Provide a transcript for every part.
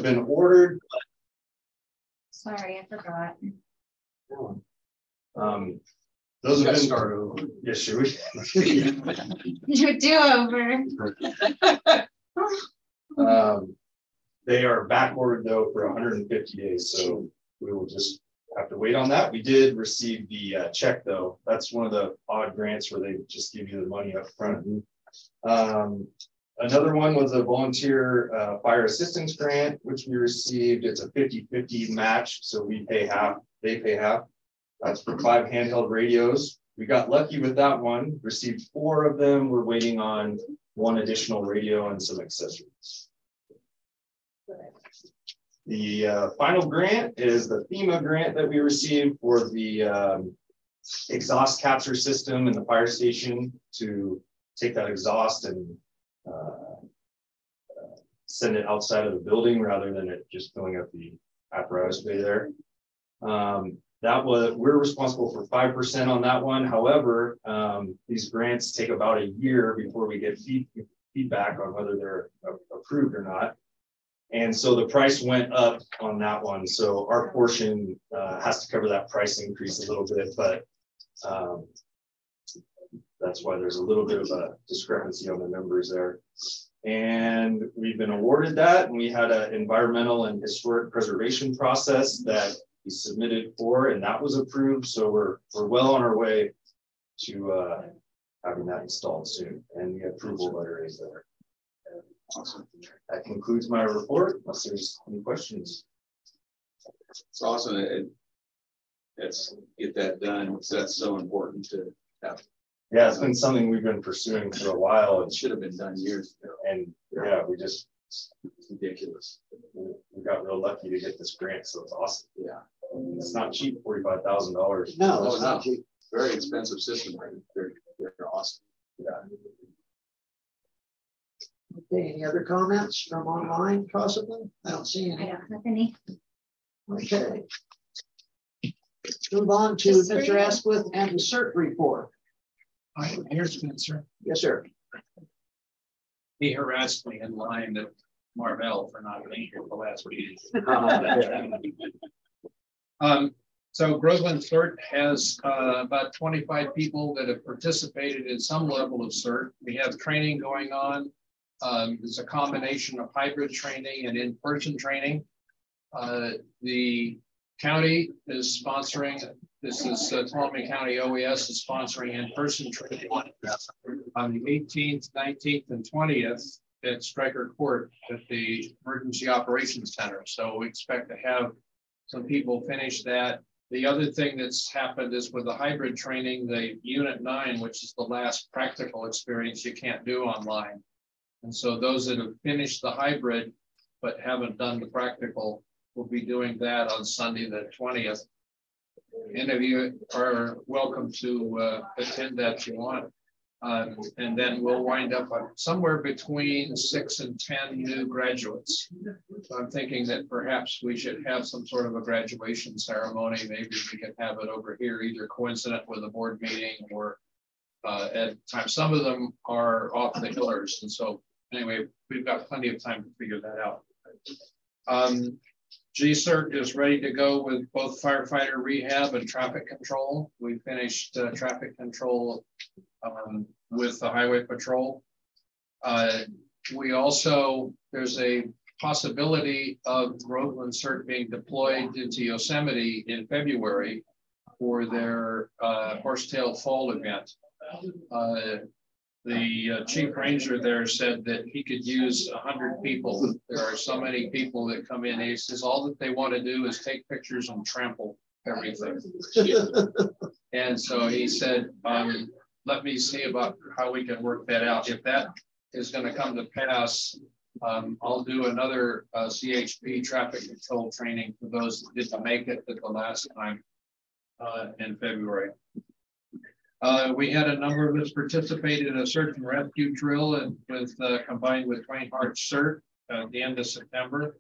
have been ordered. Sorry, I forgot. Those have been started over. Yes, should we? Do over. They are back ordered though for 150 days, so we will just have to wait on that. We did receive the check though. That's one of the odd grants where they just give you the money up front. Another one was a volunteer fire assistance grant, which we received. It's a 50-50 match, so we pay half, they pay half. That's for 5 handheld radios. We got lucky with that one, received 4 of them. We're waiting on 1 additional radio and some accessories. The final grant is the FEMA grant that we received for the exhaust capture system in the fire station to take that exhaust and send it outside of the building rather than it just filling up the apparatus bay there. We're responsible for 5% on that one. However, these grants take about a year before we get feedback on whether they're approved or not. And so the price went up on that one. So our portion has to cover that price increase a little bit, but that's why there's a little bit of a discrepancy on the numbers there. And we've been awarded that, and we had an environmental and historic preservation process that we submitted for, and that was approved. So we're well on our way to having that installed soon, and the approval letter is there. Awesome. That concludes my report, unless there's any questions. It's awesome. Let's get that done, because that's so important to have. Yeah, it's been something we've been pursuing for a while. It should have been done years ago. And yeah, it's ridiculous. We got real lucky to get this grant, so it's awesome. Yeah. It's not cheap, $45,000. No, it's not cheap. Very expensive system. They're awesome. Yeah. Okay, any other comments from online possibly? I don't see I any. don't have any. Okay. Move on to Mr. Asquith and the CERT report. Here's Spencer. Yes, sir. He harassed me in line at Marvell for not being here the last meeting. So Groveland CERT has about 25 people that have participated in some level of CERT. We have training going on. It's a combination of hybrid training and in-person training. The county is sponsoring, this is Tuolumne County OES is sponsoring in-person training on the 18th, 19th, and 20th at Stryker Court at the Emergency Operations Center. So we expect to have some people finish that. The other thing that's happened is with the hybrid training, the Unit 9, which is the last practical experience you can't do online. And so those that have finished the hybrid but haven't done the practical will be doing that on Sunday the 20th. Any of you are welcome to attend that if you want. And then we'll wind up somewhere between 6 and 10 new graduates. So I'm thinking that perhaps we should have some sort of a graduation ceremony. Maybe we can have it over here, either coincident with a board meeting or at times. Some of them are off the hillers. And so anyway, we've got plenty of time to figure that out. GCERT is ready to go with both firefighter rehab and traffic control. We finished traffic control with the highway patrol. We also, there's a possibility of Groveland CERT being deployed into Yosemite in February for their Horsetail Fall event. The chief ranger there said that he could use 100 people. There are so many people that come in. He says all that they want to do is take pictures and trample everything. And so he said, let me see about how we can work that out. If that is going to come to pass, I'll do another CHP traffic control training for those that didn't make it at the last time in February. We had a number of us participate in a search and rescue drill and combined with Twain Harte CERT at the end of September.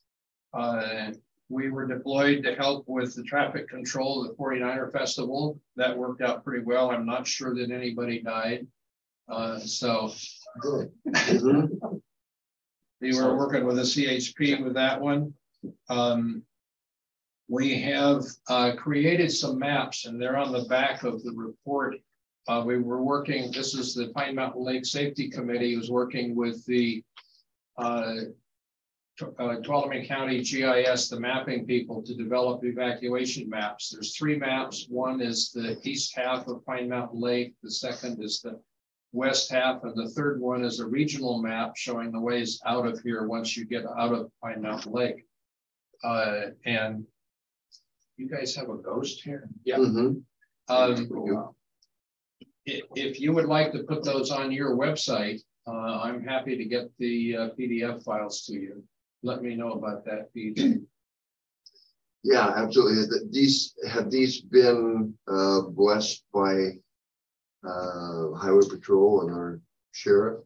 We were deployed to help with the traffic control of the 49er Festival. That worked out pretty well. I'm not sure that anybody died. So good. We were working with a CHP with that one. We have created some maps, and they're on the back of the report. We were working, this is the Pine Mountain Lake Safety Committee, was working with the Tuolumne County GIS, the mapping people, to develop evacuation maps. There's 3 maps. One is the east half of Pine Mountain Lake. The second is the west half, and the third one is a regional map showing the ways out of here once you get out of Pine Mountain Lake. And you guys have a ghost here? Yeah. If you would like to put those on your website, I'm happy to get the PDF files to you. Let me know about that, Pete. Yeah, absolutely. Have these been blessed by Highway Patrol and our sheriff?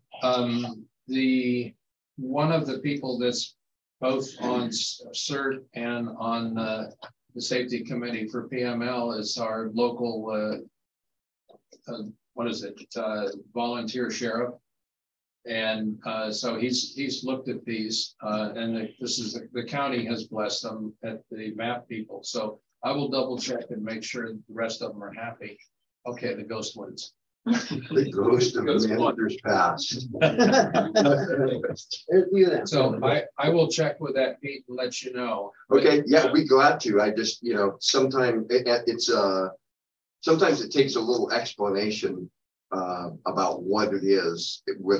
One of the people that's both on CERT and on the safety committee for PML is our local volunteer sheriff. And so he's looked at these, and this is the county has blessed them at the map people. So I will double check and make sure the rest of them are happy. Okay, the ghost ones. The ghost of Manager's Pass. So I will check with that, Pete, and let you know. Okay, yeah, we'd be glad to. I just, sometimes sometimes it takes a little explanation about what it is.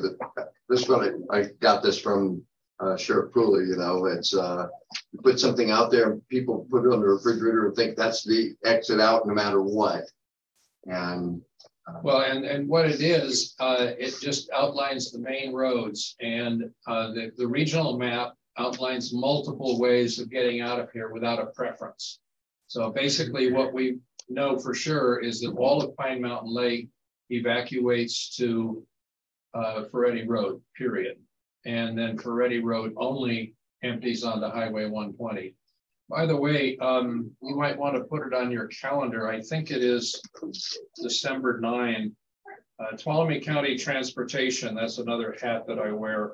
I got this from Sheriff Pooley. It's you put something out there, people put it on the refrigerator and think that's the exit out no matter what. And well, and what it is, it just outlines the main roads, and the regional map outlines multiple ways of getting out of here without a preference. So basically what we know for sure is that all of Pine Mountain Lake evacuates to Ferretti Road, period. And then Ferretti Road only empties onto Highway 120. By the way, you might want to put it on your calendar. I think it is December 9. Tuolumne County Transportation, that's another hat that I wear,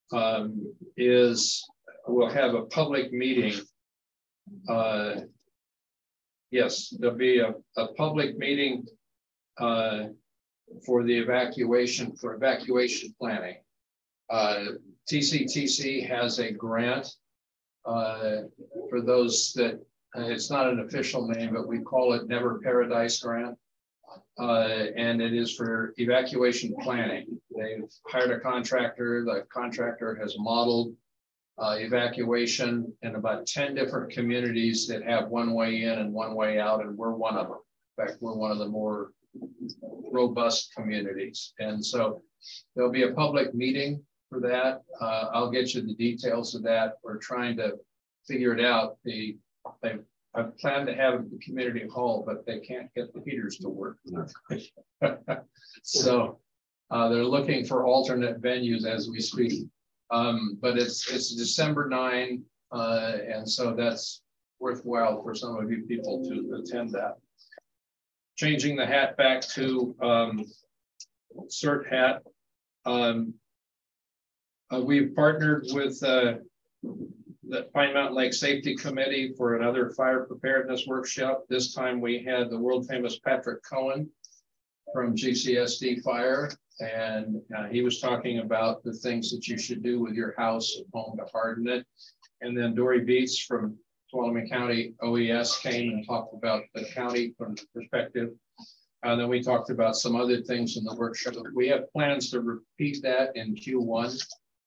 will have a public meeting. Yes, there'll be a public meeting for the evacuation planning. TCTC has a grant for those that, it's not an official name, but we call it Never Paradise Grant. And it is for evacuation planning. They've hired a contractor. The contractor has modeled evacuation in about 10 different communities that have one way in and one way out, and we're one of them. In fact, we're one of the more robust communities. And so there'll be a public meeting for that. I'll get you the details of that. We're trying to figure it out. I've planned to have it at the community hall, but they can't get the heaters to work. So they're looking for alternate venues as we speak. But it's December 9, and so that's worthwhile for some of you people to attend that. Changing the hat back to CERT hat. We've partnered with the Pine Mountain Lake Safety Committee for another fire preparedness workshop. This time we had the world famous Patrick Cohen from GCSD Fire, and he was talking about the things that you should do with your house and home to harden it. And then Dory Beats from Tuolumne County OES came and talked about the county from the perspective. And then we talked about some other things in the workshop. We have plans to repeat that in Q1.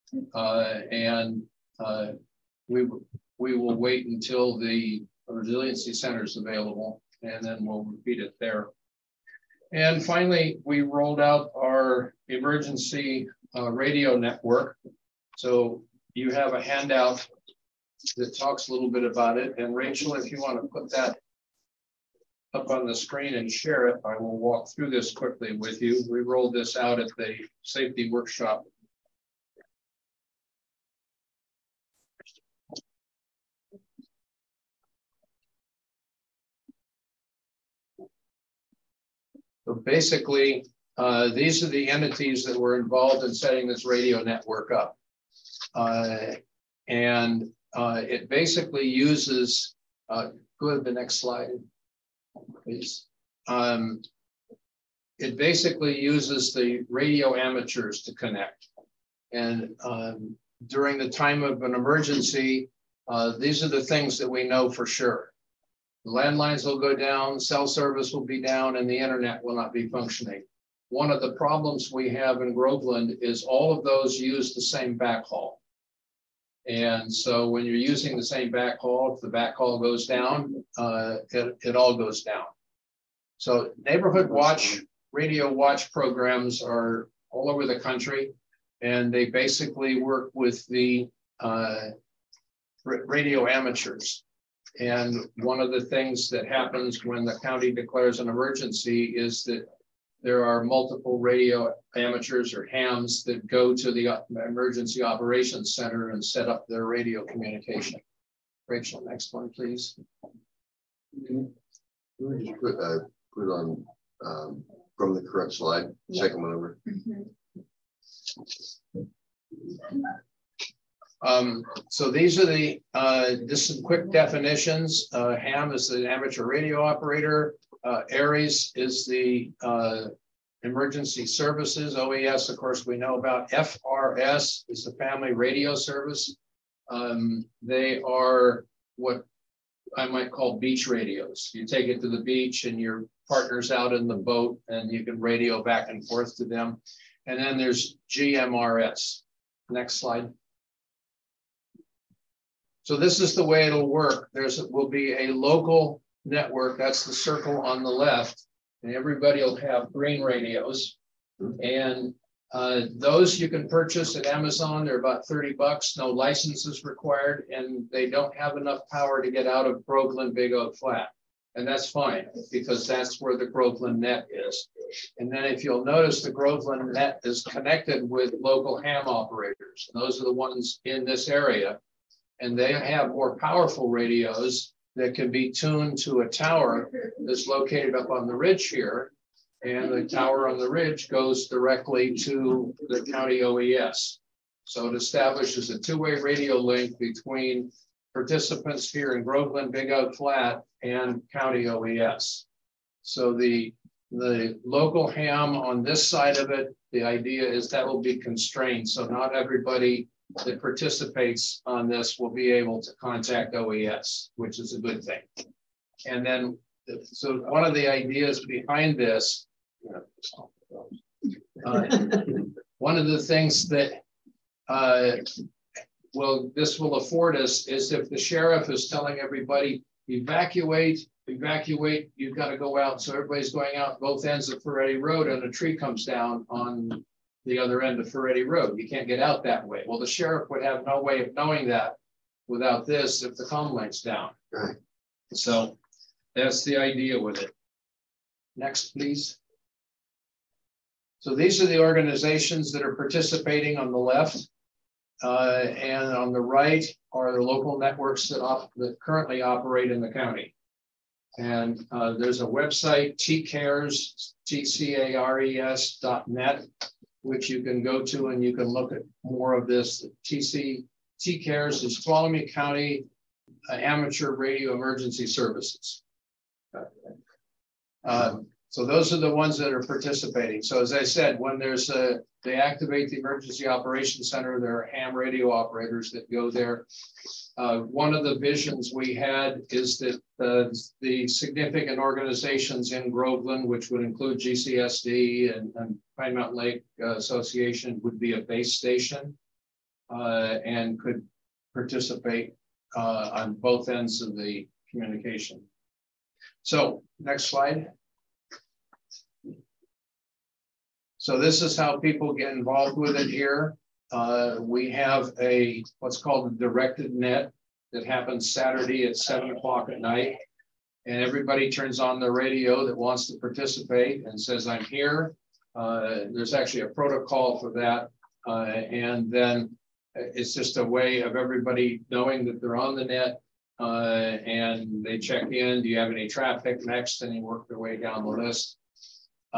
We will wait until the resiliency center is available, and then we'll repeat it there. And finally, we rolled out our emergency radio network. So you have a handout that talks a little bit about it. And Rachel, if you want to put that up on the screen and share it, I will walk through this quickly with you. We rolled this out at the safety workshop. So basically, these are the entities that were involved in setting this radio network up. And it basically uses, go to the next slide, please. It basically uses the radio amateurs to connect. And during the time of an emergency, these are the things that we know for sure. The landlines will go down, cell service will be down, and the internet will not be functioning. One of the problems we have in Groveland is all of those use the same backhaul. And so when you're using the same backhaul, if the backhaul goes down, it all goes down. So neighborhood watch, radio watch programs are all over the country, and they basically work with the radio amateurs. And one of the things that happens when the county declares an emergency is that there are multiple radio amateurs or hams that go to the emergency operations center and set up their radio communication. Rachel, next one, please. Can we just put on from the correct slide, second one over. So these are the just some quick definitions. Ham is the amateur radio operator. ARES is the emergency services. OES, of course, we know about. FRS is the family radio service. They are what I might call beach radios. You take it to the beach and your partner's out in the boat and you can radio back and forth to them. And then there's GMRS. Next slide. So this is the way it'll work. Will be a local network. That's the circle on the left. And everybody will have green radios. And those you can purchase at Amazon. They're about $30, no licenses required, and they don't have enough power to get out of Groveland Big Oak Flat. And that's fine, because that's where the Groveland net is. And then if you'll notice, the Groveland net is connected with local ham operators. And those are the ones in this area. And they have more powerful radios that can be tuned to a tower that's located up on the ridge here. And the tower on the ridge goes directly to the county OES. So it establishes a two-way radio link between participants here in Groveland, Big Oak Flat, and county OES. So the local ham on this side of it, the idea is that will be constrained. So not everybody that participates on this will be able to contact OES, which is a good thing. And then, so one of the ideas behind this, one of the things that this will afford us is if the sheriff is telling everybody, evacuate, you've got to go out. So everybody's going out both ends of Ferretti Road and a tree comes down on the other end of Ferretti Road. You can't get out that way. Well, the sheriff would have no way of knowing that without this if the comm link's down. Right. So that's the idea with it. Next, please. So these are the organizations that are participating on the left. And on the right are the local networks that currently operate in the county. And there's a website, TCARES, TCARES.net, which you can go to and you can look at more of this. TCARES is Tuolumne County Amateur Radio Emergency Services. So those are the ones that are participating. So as I said, when they activate the Emergency Operations Center, there are ham radio operators that go there. One of the visions we had is that the significant organizations in Groveland, which would include GCSD and Pine Mountain Lake Association, would be a base station and could participate on both ends of the communication. So next slide. So this is how people get involved with it here. We have what's called a directed net that happens Saturday at 7 o'clock at night. And everybody turns on the radio that wants to participate and says, I'm here. There's actually a protocol for that. And then it's just a way of everybody knowing that they're on the net. And they check in, do you have any traffic next? And you work their way down the list.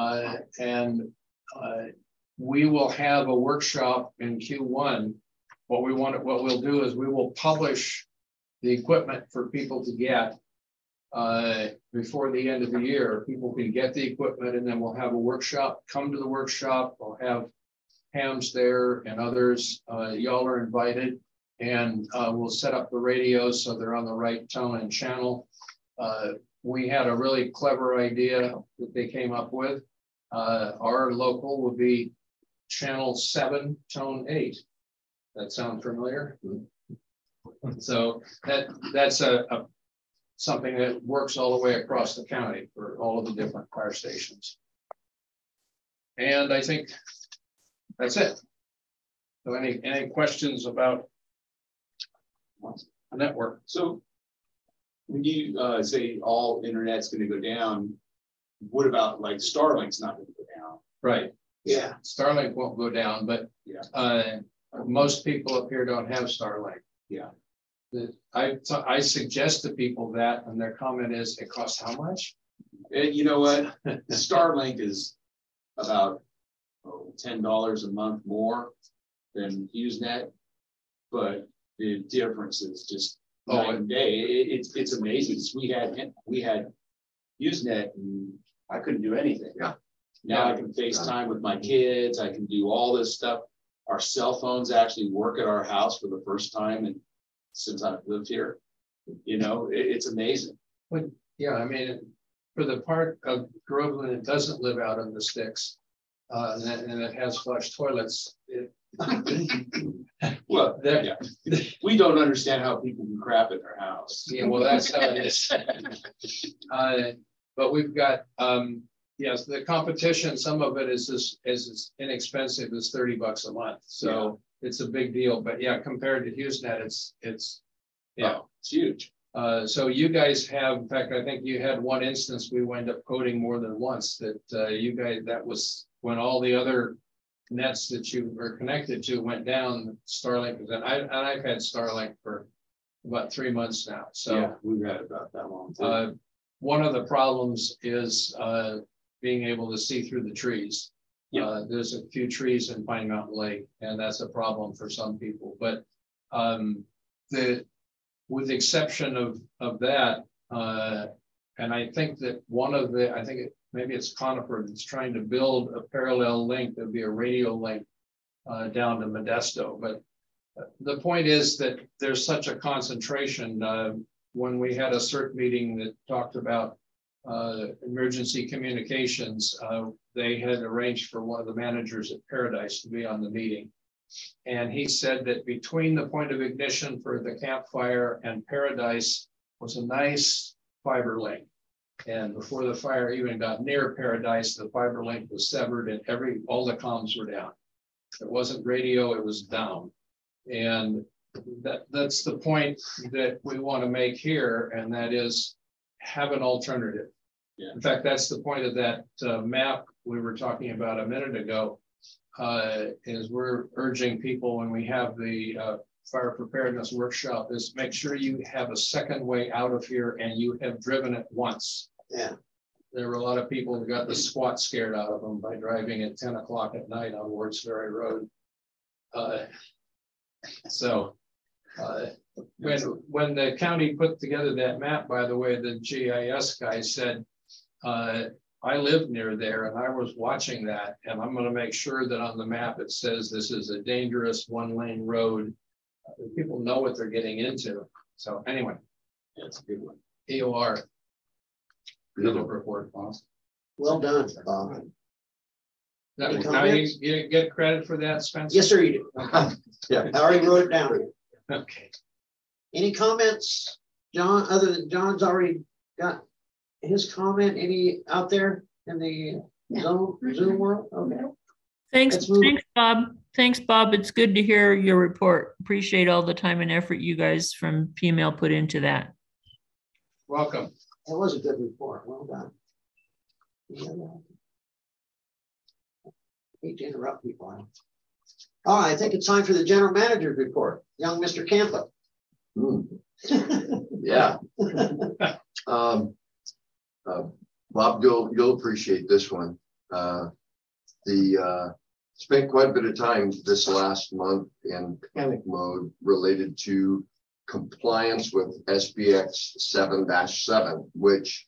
We will have a workshop in Q1 what we'll do is we will publish the equipment for people to get before the end of the year. People can get the equipment, and then we'll have a workshop. Come to the workshop. We'll have Hams there and others. Y'all are invited, and we'll set up the radios so they're on the right tone and channel. We had a really clever idea that they came up with. Our local would be channel 7, tone 8. That sound familiar? So that's something that works all the way across the county for all of the different fire stations. And I think that's it. So any questions about the network? So when you say all internet's going to go down, what about like Starlink's not going to go down? Right. Yeah. Starlink won't go down, but Yeah. most people up here don't have Starlink. Yeah. I suggest to people that, and their comment is, it costs how much? And you know what? Starlink is about $10 a month more than HughesNet, but the difference is just night and day. It's amazing. We had HughesNet, and I couldn't do anything. Yeah. Now I can FaceTime with my kids. I can do all this stuff. Our cell phones actually work at our house for the first time, and since I've lived here, you know, it's amazing. But yeah, I mean, for the part of Groveland that doesn't live out in the sticks, and it has flush toilets, Well, yeah, we don't understand how people can crap in their house. yeah, well, that's how it is. But we've got, yes, the competition, some of it is as inexpensive as $30 a month. So it's a big deal, but yeah, compared to HughesNet, it's huge. So you guys have, in fact, I think you had one instance we wound up coding more than once that you guys, that was when all the other nets that you were connected to went down, Starlink was in. I've had Starlink for about 3 months now. So yeah, we've had about that long too. one of the problems is being able to see through the trees. There's a few trees in Pine Mountain Lake, and that's a problem for some people. But with the exception of that, and I think that maybe it's Conifer that's trying to build a parallel link. There'll be a radio link down to Modesto. But the point is that there's such a concentration. When we had a CERT meeting that talked about emergency communications, they had arranged for one of the managers at Paradise to be on the meeting. And he said that between the point of ignition for the campfire and Paradise was a nice fiber link. And before the fire even got near Paradise, the fiber link was severed and all the comms were down. It wasn't radio, it was down. And that's the point that we want to make here, and that is have an alternative. Yeah. In fact, that's the point of that map we were talking about a minute ago, is we're urging people when we have the fire preparedness workshop is make sure you have a second way out of here and you have driven it once. Yeah. There were a lot of people who got the squat scared out of them by driving at 10 o'clock at night on Wards Ferry Road. When the county put together that map, by the way, the GIS guy said, I live near there and I was watching that, and I'm going to make sure that on the map it says this is a dangerous one-lane road. People know what they're getting into. So anyway, That's a good one. EOR. Report, boss. Well done, Bob. Any Now comments? you get credit for that, Spencer? Yes, sir, you do. Yeah. I already wrote it down. Okay. Any comments, John, other than John's already got his comment? Any out there in the Zoom world? Okay. Thanks, Bob. Thanks, Bob. It's good to hear your report. Appreciate all the time and effort you guys from PML put into that. Welcome. That was a good report. Well done. Yeah. Hate to interrupt people. All right, I think it's time for the general manager's report. Young Mr. Campa. Yeah. Bob, you'll appreciate this one. The spent quite a bit of time this last month in panic mode related to compliance with SBX 7-7, which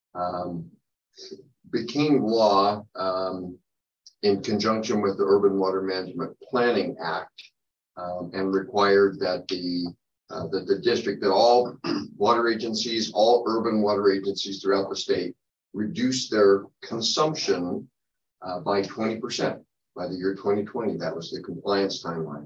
became law in conjunction with the Urban Water Management Planning Act, and required that the district, that all water agencies, all urban water agencies throughout the state, reduce their consumption by 20% by the year 2020. That was the compliance timeline.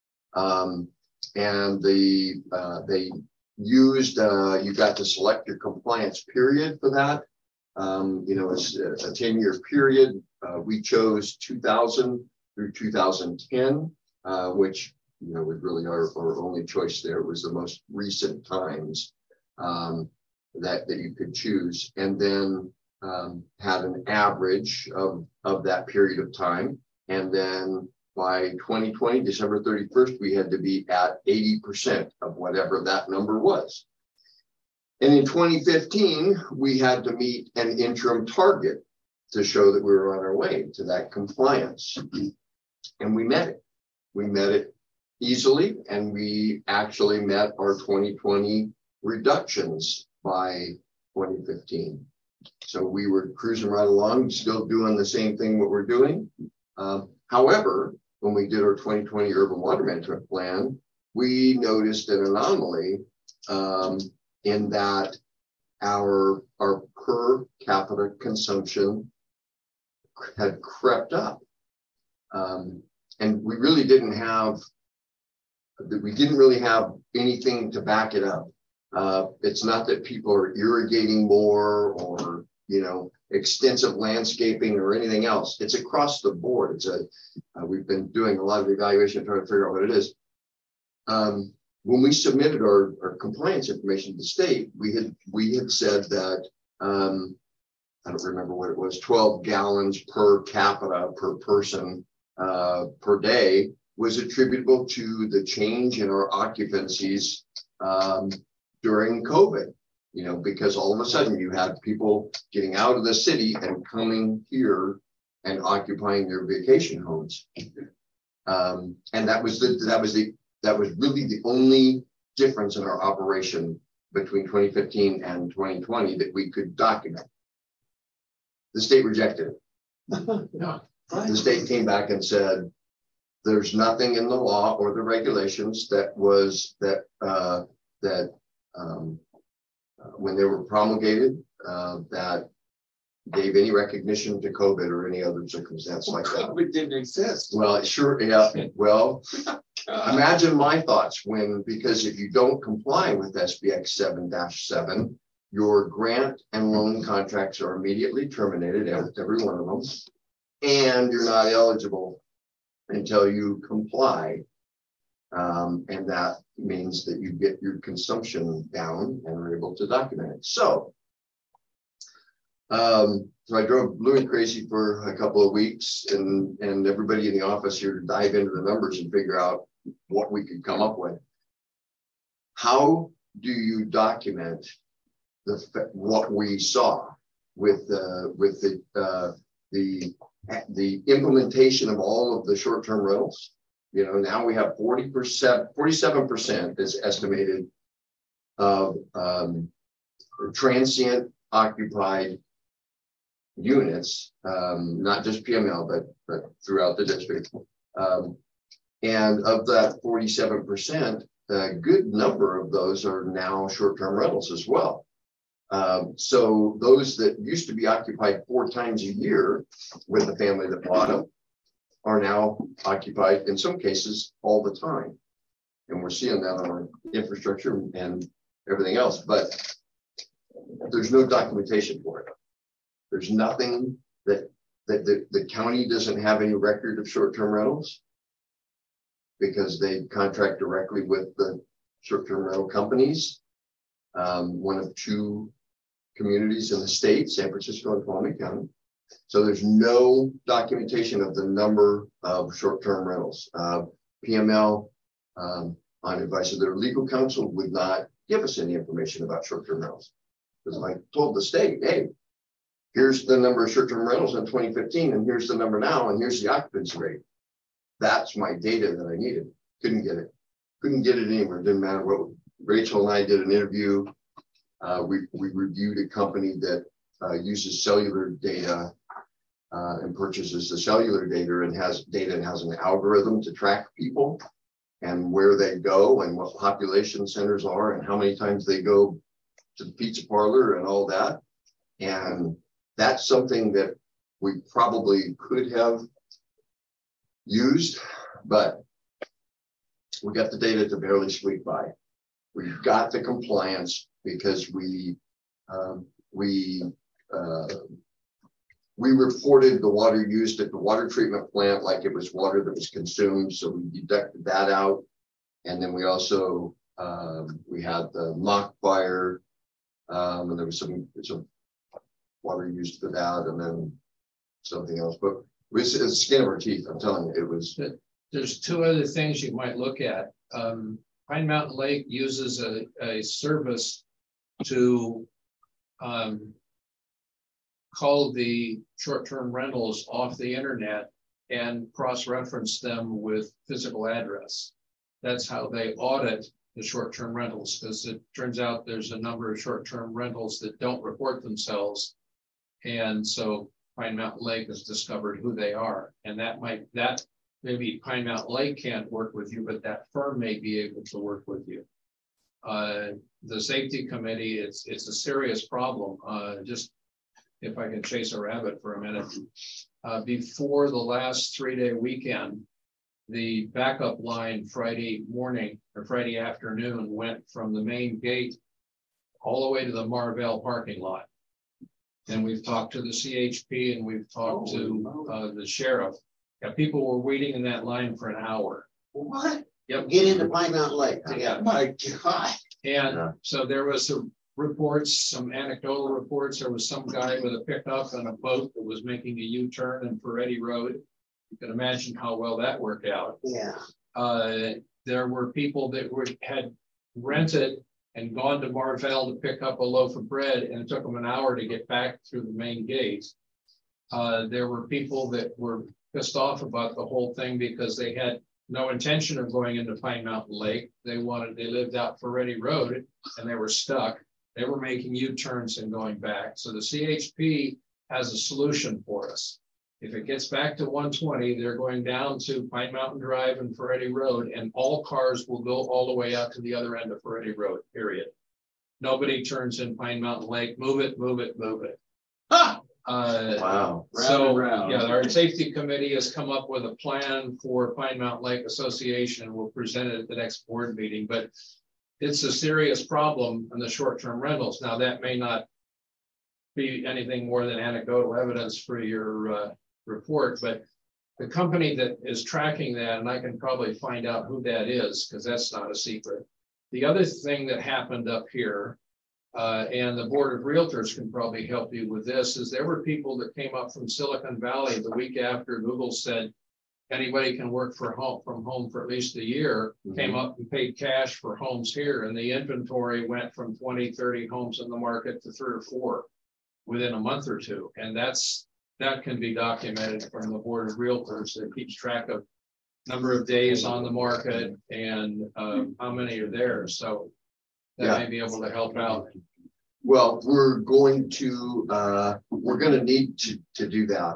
And they used, you got to select your compliance period for that. You know, it's a 10-year period. We chose 2000 through 2010, which, you know, was really our only choice there. It was the most recent times that you could choose, and then had an average of that period of time. And then by 2020, December 31st, we had to be at 80% of whatever that number was. And in 2015, we had to meet an interim target to show that we were on our way to that compliance. And we met it. We met it easily, and we actually met our 2020 reductions by 2015. So we were cruising right along, still doing the same thing what we're doing. However, when we did our 2020 urban water management plan, we noticed an anomaly in that our per capita consumption had crept up. And we really didn't really have anything to back it up. It's not that people are irrigating more or, you know, extensive landscaping or anything else. It's across the board. It's we've been doing a lot of evaluation trying to figure out what it is. When we submitted our compliance information to the state, we had said that I don't remember what it was, 12 gallons per capita per person per day was attributable to the change in our occupancies during COVID. You know, because all of a sudden you had people getting out of the city and coming here and occupying their vacation homes, and that was really the only difference in our operation between 2015 and 2020 that we could document. The state rejected it. Yeah. The state came back and said, "There's nothing in the law or the regulations that when they were promulgated, that gave any recognition to COVID or any other circumstance like that." COVID didn't exist. Well, sure, yeah. Well, imagine my thoughts because if you don't comply with SBX 7-7, your grant and loan contracts are immediately terminated, every one of them, and you're not eligible until you comply. And that means that you get your consumption down and are able to document it. So I drove blue and crazy for a couple of weeks, and everybody in the office here to dive into the numbers and figure out what we could come up with. How do you document what we saw with the implementation of all of the short-term rentals? You know, now we have 47% is estimated of transient occupied units, not just PML, but throughout the district. And of that 47%, a good number of those are now short-term rentals as well. So those that used to be occupied 4 times a year with the family that bought them are now occupied in some cases all the time. And we're seeing that on our infrastructure and everything else, but there's no documentation for it. There's nothing that the county doesn't have any record of short-term rentals because they contract directly with the short-term rental companies. One of 2 communities in the state, San Francisco and Palm Beach County. So there's no documentation of the number of short-term rentals. PML, on advice of their legal counsel, would not give us any information about short-term rentals. Because I told the state, hey, here's the number of short-term rentals in 2015, and here's the number now, and here's the occupancy rate. That's my data that I needed. Couldn't get it anywhere. Didn't matter what. Rachel and I did an interview. We reviewed a company that uses cellular data and purchases the cellular data and has an algorithm to track people and where they go and what population centers are and how many times they go to the pizza parlor and all that. And that's something that we probably could have used, but we got the data to barely squeak by. We've got the compliance because we reported the water used at the water treatment plant like it was water that was consumed, so we deducted that out. And then we also we had the mock fire, and there was some water used for that, and then something else. But it's the skin of our teeth. I'm telling you, it was. There's two other things you might look at. Pine Mountain Lake uses a service to call the short-term rentals off the internet and cross-reference them with physical address. That's how they audit the short-term rentals, because it turns out there's a number of short-term rentals that don't report themselves. And so Pine Mountain Lake has discovered who they are. And maybe Pine Mountain Lake can't work with you, but that firm may be able to work with you. The safety committee, it's a serious problem. Just if I can chase a rabbit for a minute, before the last 3-day weekend, the backup line Friday morning or Friday afternoon went from the main gate all the way to the Marvell parking lot. And we've talked to the CHP and we've talked to the sheriff. Yeah, people were waiting in that line for an hour. What? Yep. Get into Pine Mountain Lake. Yeah. My God. And so there was some reports, some anecdotal reports. There was some guy with a pickup and a boat that was making a U-turn in Ferretti Road. You can imagine how well that worked out. Yeah. There were people that had rented and gone to Marvell to pick up a loaf of bread, and it took them an hour to get back through the main gate. There were people that were pissed off about the whole thing because they had no intention of going into Pine Mountain Lake. They lived out Ferretti Road and they were stuck. They were making U-turns and going back. So the CHP has a solution for us. If it gets back to 120, they're going down to Pine Mountain Drive and Ferretti Road, and all cars will go all the way out to the other end of Ferretti Road, period. Nobody turns in Pine Mountain Lake. Move it, move it, move it. Ah! Wow. So yeah, our safety committee has come up with a plan for Pine Mountain Lake Association. We'll present it at the next board meeting, but it's a serious problem in the short-term rentals. Now that may not be anything more than anecdotal evidence for your report, but the company that is tracking that, and I can probably find out who that is because that's not a secret. The other thing that happened up here, and the Board of Realtors can probably help you with this, is there were people that came up from Silicon Valley the week after Google said anybody can work from home for at least a year, came up and paid cash for homes here, and the inventory went from 20, 30 homes in the market to 3 or 4 within a month or two. And that can be documented from the Board of Realtors that keeps track of number of days on the market and how many are there. So that may be able to help out. Well, we're going to need to do that.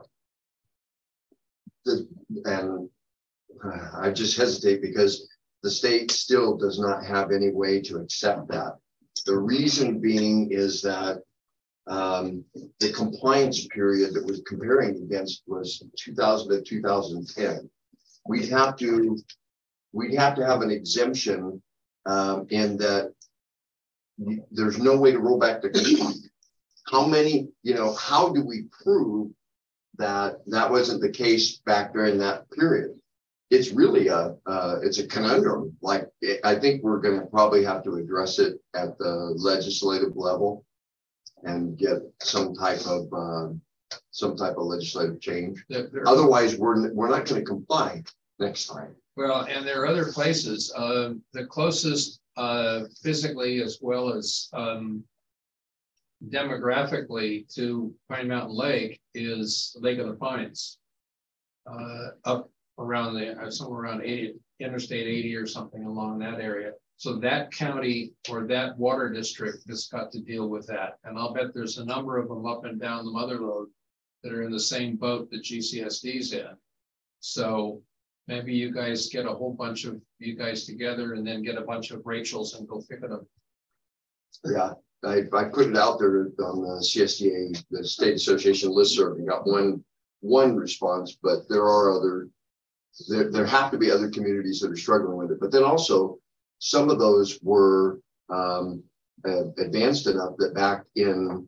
And I just hesitate because the state still does not have any way to accept that. The reason being is that the compliance period that we're comparing against was 2000 to 2010. We'd have to have an exemption in that there's no way to roll back the clock. How many, how do we prove that that wasn't the case back during that period? It's really it's a conundrum. Like, I think we're going to probably have to address it at the legislative level and get some type of legislative change. Otherwise, we're not going to comply next time. Well, and there are other places. The closest physically, as well as demographically to Pine Mountain Lake is Lake of the Pines. Up around the, somewhere around 80, Interstate 80 or something along that area. So that county or that water district has got to deal with that. And I'll bet there's a number of them up and down the Mother Lode that are in the same boat that GCSD's in. So maybe you guys get a whole bunch of you guys together and then get a bunch of Rachels and go pick it up. Yeah, I put it out there on the CSDA, the State Association listserv, and got one response, but there are other, there have to be other communities that are struggling with it. But then also some of those were advanced enough that back in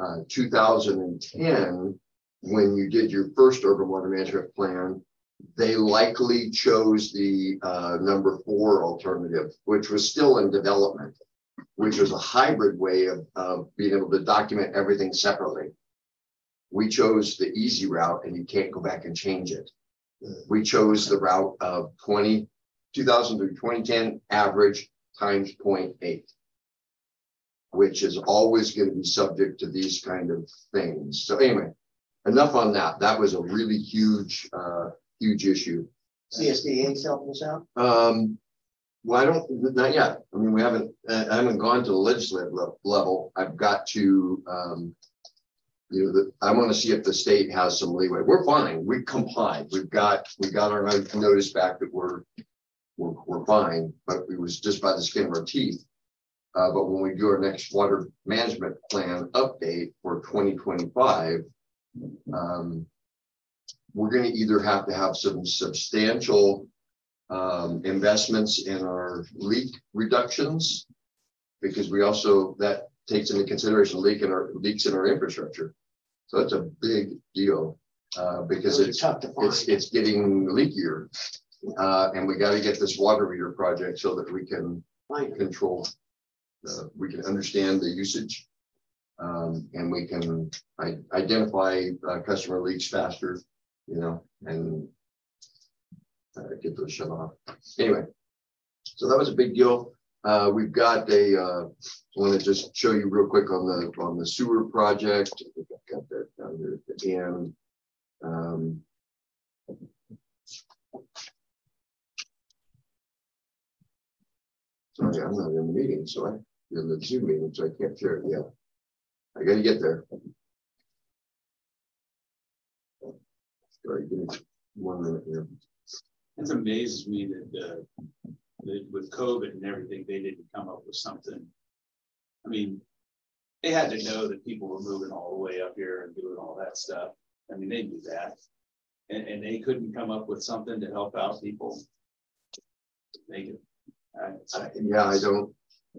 2010, when you did your first urban water management plan, they likely chose the number 4 alternative, which was still in development, which was a hybrid way of being able to document everything separately. We chose the easy route, and you can't go back and change it. We chose the route of 2000 through 2010 average times 0.8, which is always going to be subject to these kind of things. So anyway, enough on that. That was a really huge, huge issue. CSDA's helping us out? Well, not yet. I mean, I haven't gone to the legislative level. I've got to, I want to see if the state has some leeway. We're fine. We complied. We got our notice back that we're fine, but it was just by the skin of our teeth. But when we do our next water management plan update for 2025, we're going to either have to have some substantial investments in our leak reductions, because we also, that takes into consideration leaks in our infrastructure. So that's a big deal because it's getting leakier, and we got to get this water meter project so that we can control, we can understand the usage, and we can identify customer leaks faster, and get those shut off. Anyway, so that was a big deal. We've got I want to just show you real quick on the sewer project. I think I've got that down here at the end. Sorry, I'm not in the meeting, so I'm in the Zoom meeting, so I can't share it yet. I got to get there. Sorry, give me 1 minute here. It amazes me that with COVID and everything, they didn't come up with something. I mean, they had to know that people were moving all the way up here and doing all that stuff. I mean, they knew that. And they couldn't come up with something to help out people. Make it. Yeah, I don't.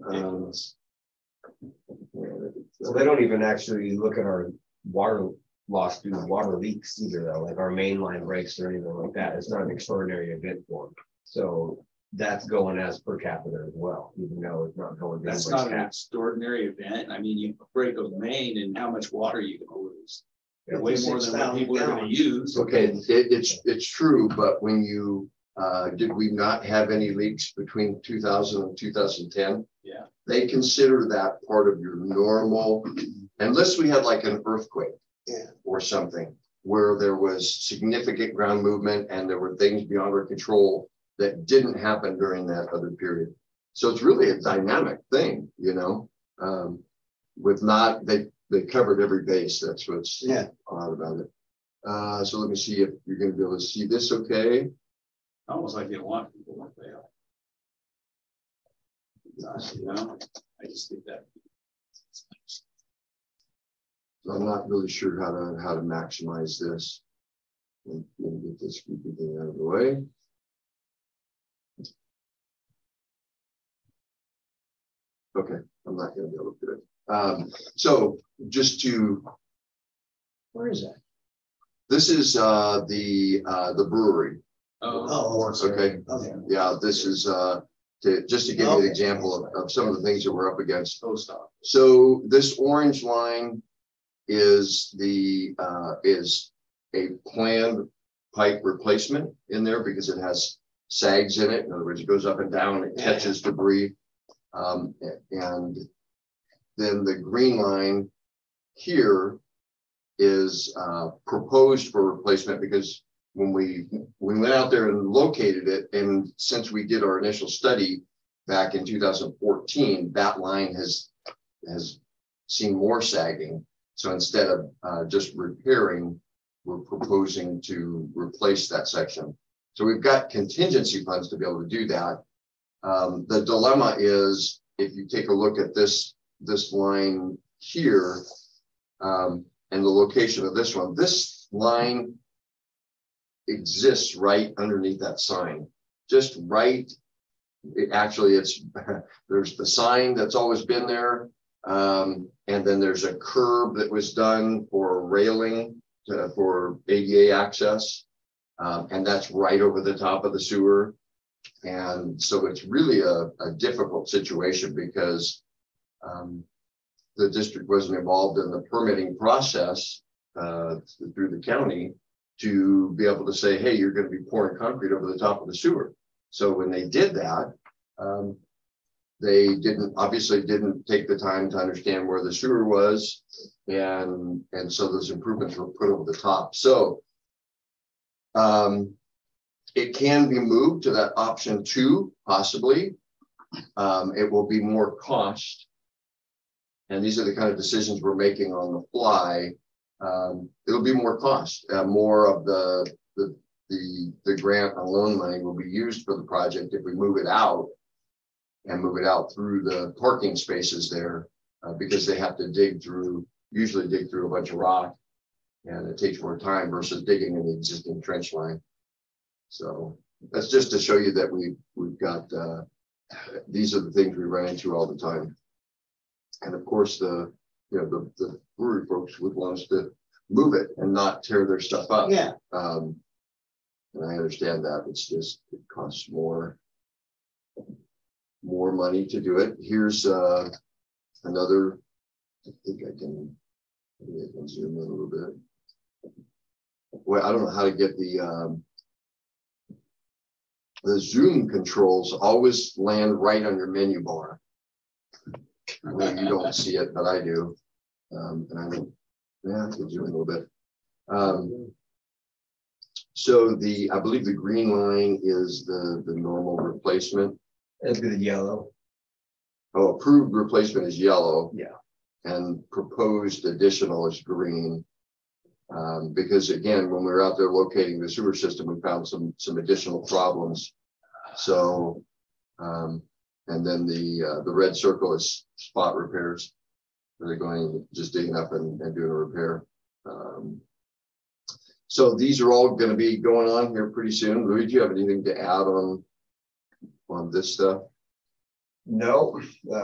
So they don't even actually look at our water loss due to water leaks either, though, like our main line breaks or anything like that. It's not an extraordinary event for them. So that's going as per capita as well, even though it's not going. That's not an extraordinary event. I mean, you break a main and how much water you can lose. Yeah, way more than what people are going to use. Okay, it's true, but when you did we not have any leaks between 2000 and 2010? Yeah. They consider that part of your normal, unless we had like an earthquake or something where there was significant ground movement and there were things beyond our control that didn't happen during that other period. So it's really a dynamic thing, with not, they covered every base. That's what's odd about it. So let me see if you're going to be able to see this okay. Almost like they want people to fail. I just think that. I'm not really sure how to maximize this. And get this thing out of the way. Okay, I'm not going to be able to do it. So just to, Where is that? this is the brewery. Okay. Yeah, this is just to give you an example of some of the things that we're up against. So this orange line is a planned pipe replacement in there because it has sags in it. In other words, it goes up and down, it catches debris. And then the green line here is proposed for replacement, because when we went out there and located it, and since we did our initial study back in 2014, that line has seen more sagging. So instead of just repairing, we're proposing to replace that section. So we've got contingency funds to be able to do that. The dilemma is, if you take a look at this line here, and the location of this one, this line exists right underneath that sign, just right. There's the sign that's always been there. And then there's a curb that was done for railing for ADA access. And that's right over the top of the sewer. And so it's really a difficult situation, because the district wasn't involved in the permitting process through the county to be able to say, hey, you're going to be pouring concrete over the top of the sewer. So when they did that, they obviously didn't take the time to understand where the sewer was. And so those improvements were put over the top. So it can be moved to that option 2, possibly. It will be more cost. And these are the kind of decisions we're making on the fly. It'll be more cost. More of the grant and loan money will be used for the project if we move it out, and move it out through the parking spaces there, because they have to usually dig through a bunch of rock, and it takes more time versus digging in the existing trench line. So that's just to show you that we've got, these are the things we run into all the time. And of course, the brewery folks would want us to move it and not tear their stuff up. Yeah. And I understand that. It's just, it costs more money to do it. Here's another, I think I can zoom in a little bit. Well, I don't know how to get the zoom controls always land right on your menu bar. I mean, you don't see it, but I do. And I think, yeah, I can zoom in a little bit. So I believe the green line is the normal replacement. It'd be the yellow. Oh, approved replacement is yellow. Yeah. And proposed additional is green. Because again, when we were out there locating the sewer system, we found some additional problems. So, and then the red circle is spot repairs. They're going, just digging up and doing a repair. So these are all going to be going on here pretty soon. Louis, do you have anything to add on this stuff? No.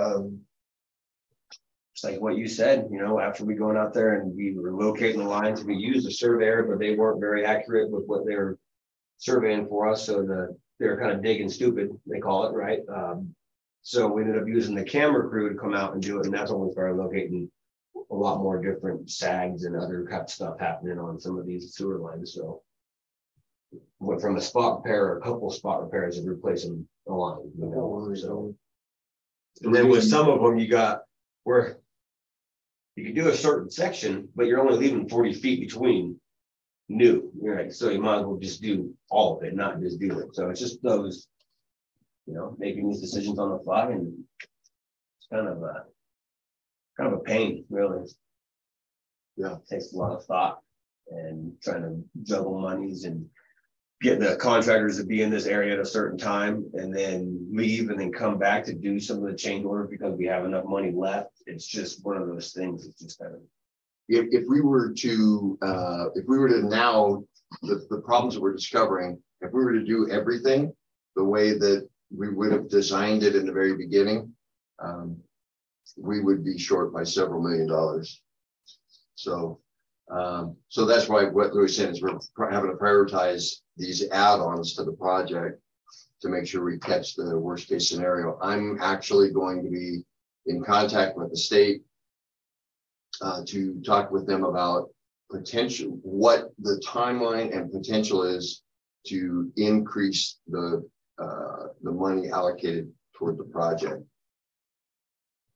It's like what you said, after we going out there and we were locating the lines, we used a surveyor, but they weren't very accurate with what they were surveying for us. So they're kind of digging stupid, they call it, right? So we ended up using the camera crew to come out and do it. And that's when we started locating a lot more different sags and other kind of stuff happening on some of these sewer lines. So went from a spot repair or a couple spot repairs to replacing a line. So, and then with some of them, you got where you can do a certain section, but you're only leaving 40 feet between new, right? So you might as well just do all of it, not just do it. So it's just those, making these decisions on the fly, and it's kind of a pain, really. Yeah, it takes a lot of thought and trying to juggle monies and get the contractors to be in this area at a certain time and then leave and then come back to do some of the change orders because we have enough money left. It's just one of those things. It's just kind of. If we were to now, the problems that we're discovering, if we were to do everything the way that we would have designed it in the very beginning, we would be short by several $1 million. So that's why what Louis said is we're having to prioritize these add-ons to the project to make sure we catch the worst case scenario. I'm actually going to be in contact with the state to talk with them about potential, what the timeline and potential is to increase the money allocated toward the project.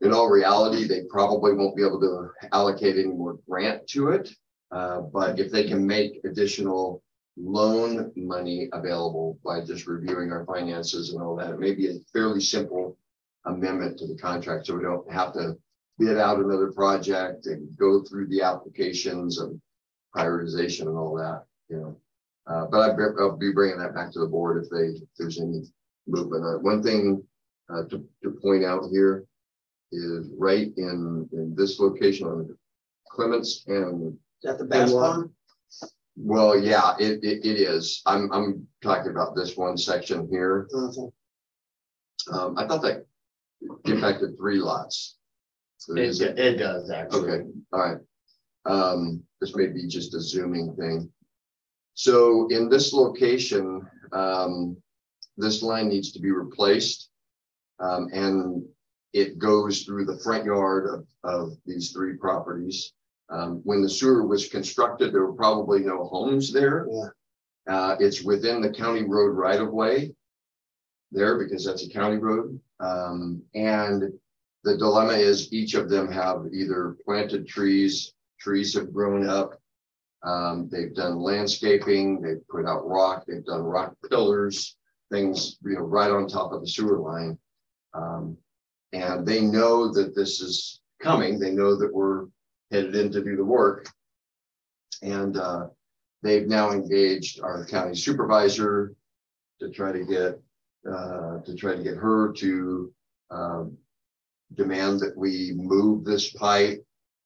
in all reality, they probably won't be able to allocate any more grant to it. But if they can make additional loan money available by just reviewing our finances and all that, it may be a fairly simple amendment to the contract, so we don't have to bid out another project and go through the applications and prioritization and all that, you know. But I'll be bringing that back to the board if there's any movement. One thing to point out here is right in this location on Clements and Is that the Bass Pond? well, yeah, it is. I'm talking about this one section here. Okay. I thought that impacted 3 lots. So It does actually. okay, all right. This may be just a zooming thing. So in this location, this line needs to be replaced. And it goes through the front yard of these 3 properties. When the sewer was constructed, there were probably no homes there. Yeah. It's within the county road right of way there because that's a county road. And the dilemma is each of them have either planted trees have grown up. They've done landscaping, they've put out rock, they've done rock pillars, things, you know, right on top of the sewer line. And they know that this is coming. They know that we're headed in to do the work. And they've now engaged our county supervisor to try to get her to demand that we move this pipe,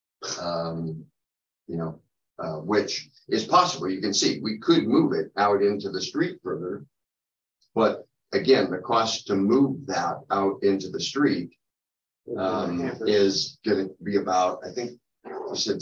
you know, which is possible. You can see we could move it out into the street further, but again, the cost to move that out into the street is going to be about, I think you said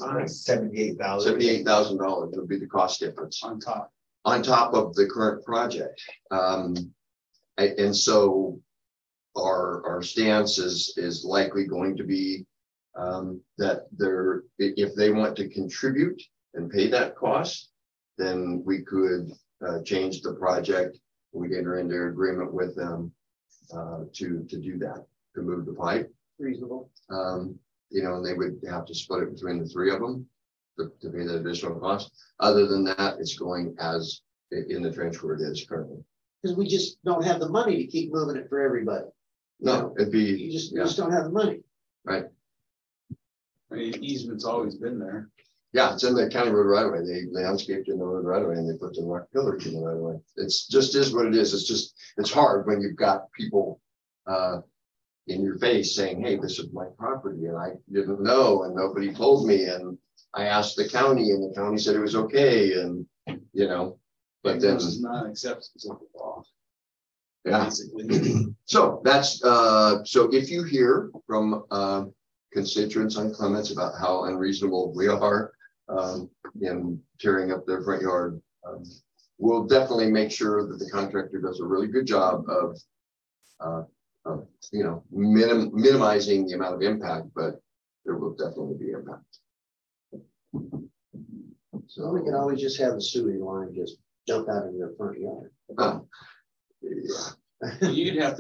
$78,000 would be the cost difference on top of the current project. And so our stance is likely going to be that if they want to contribute and pay that cost, then we could change the project. We'd enter into agreement with them to do that, to move the pipe. Reasonable. You know, and they would have to split it between the 3 of them to pay that additional cost. Other than that, it's going as in the trench where it is currently. Because we just don't have the money to keep moving it for everybody. No, it'd be You just don't have the money. right. I mean, easement's always been there. Yeah, it's in the county road right away. They landscaped in the road right away and they put the rock pillars in the right away. It's just is what it is. It's hard when you've got people in your face saying, hey, this is my property and I didn't know and nobody told me. And I asked the county and the county said it was okay. And, you know, but then. This is not acceptance of the law. Yeah. Basically. So that's, so if you hear from constituents on Clements about how unreasonable we are in tearing up their front yard, we'll definitely make sure that the contractor does a really good job of you know, minimizing the amount of impact, but there will definitely be impact. So we can always just have the sewage line just dump out in your front yard. Yeah.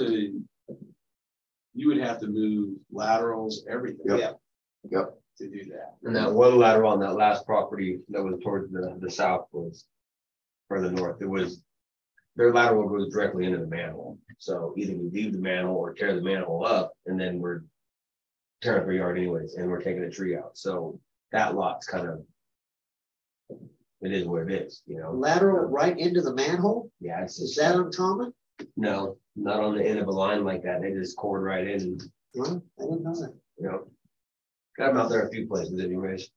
You would have to move laterals, everything. Yep. To do that. And that one lateral on that last property that was towards the south was further north. It was their lateral goes directly into the manhole. So either we leave the manhole or tear the manhole up, and then we're tearing up our yard anyways, and we're taking a tree out. So that lot's kind of, it is what it is, you know. Lateral right into the manhole? Yeah, Is that uncommon? no, not on the end of a line like that. They just cord right in. Well, I didn't know that. You know, got them out there a few places anyways.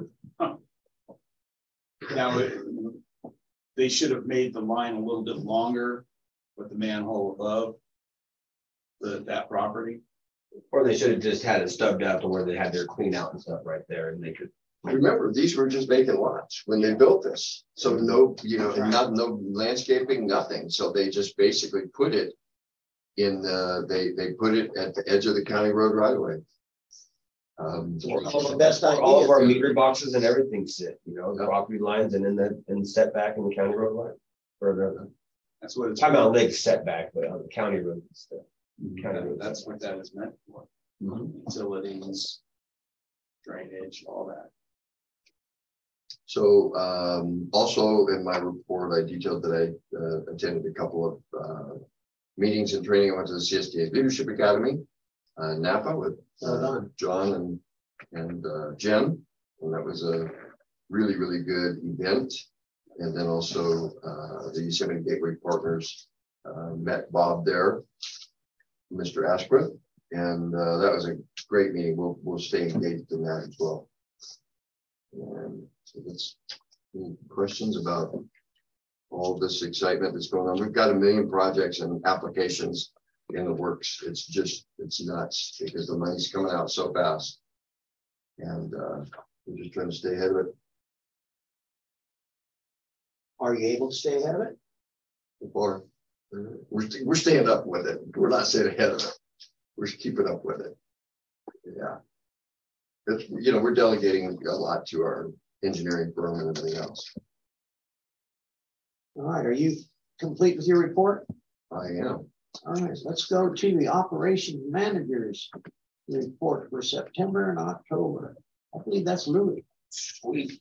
Now, they should have made the line a little bit longer with the manhole above that property. Or they should have just had it stubbed out to where they had their clean out and stuff right there, and they could. Remember, these were just vacant lots when they built this. So no, you know, and no landscaping, nothing. So they just basically put it in they put it at the edge of the county road right away. The best idea. All of our meter boxes and everything sit, you know, the property lines and in the setback in the county road line. Or That's what it's talking about lake setback, but on the county road stuff. That's what that is meant for. utilities, drainage, all that. So also in my report, I detailed that I attended a couple of meetings and training. I went to the CSDA Leadership Academy, Napa with John and Jen, and that was a really, really good event. And then also the Yosemite Gateway Partners met Bob there, Mr. Asquith, and that was a great meeting. We'll stay engaged in that as well. And so that's any questions about all this excitement that's going on. We've got 1 million projects and applications in the works. It's nuts because the money's coming out so fast. And we're just trying to stay ahead of it. Are you able to stay ahead of it? Or we're staying up with it. We're not staying ahead of it. We're keeping up with it. Yeah. It's, you know, we're delegating a lot to our engineering firm and everything else. All right, are you complete with your report? I am. All right, let's go to the operation managers report for September and October. I believe that's Louis. Sweet.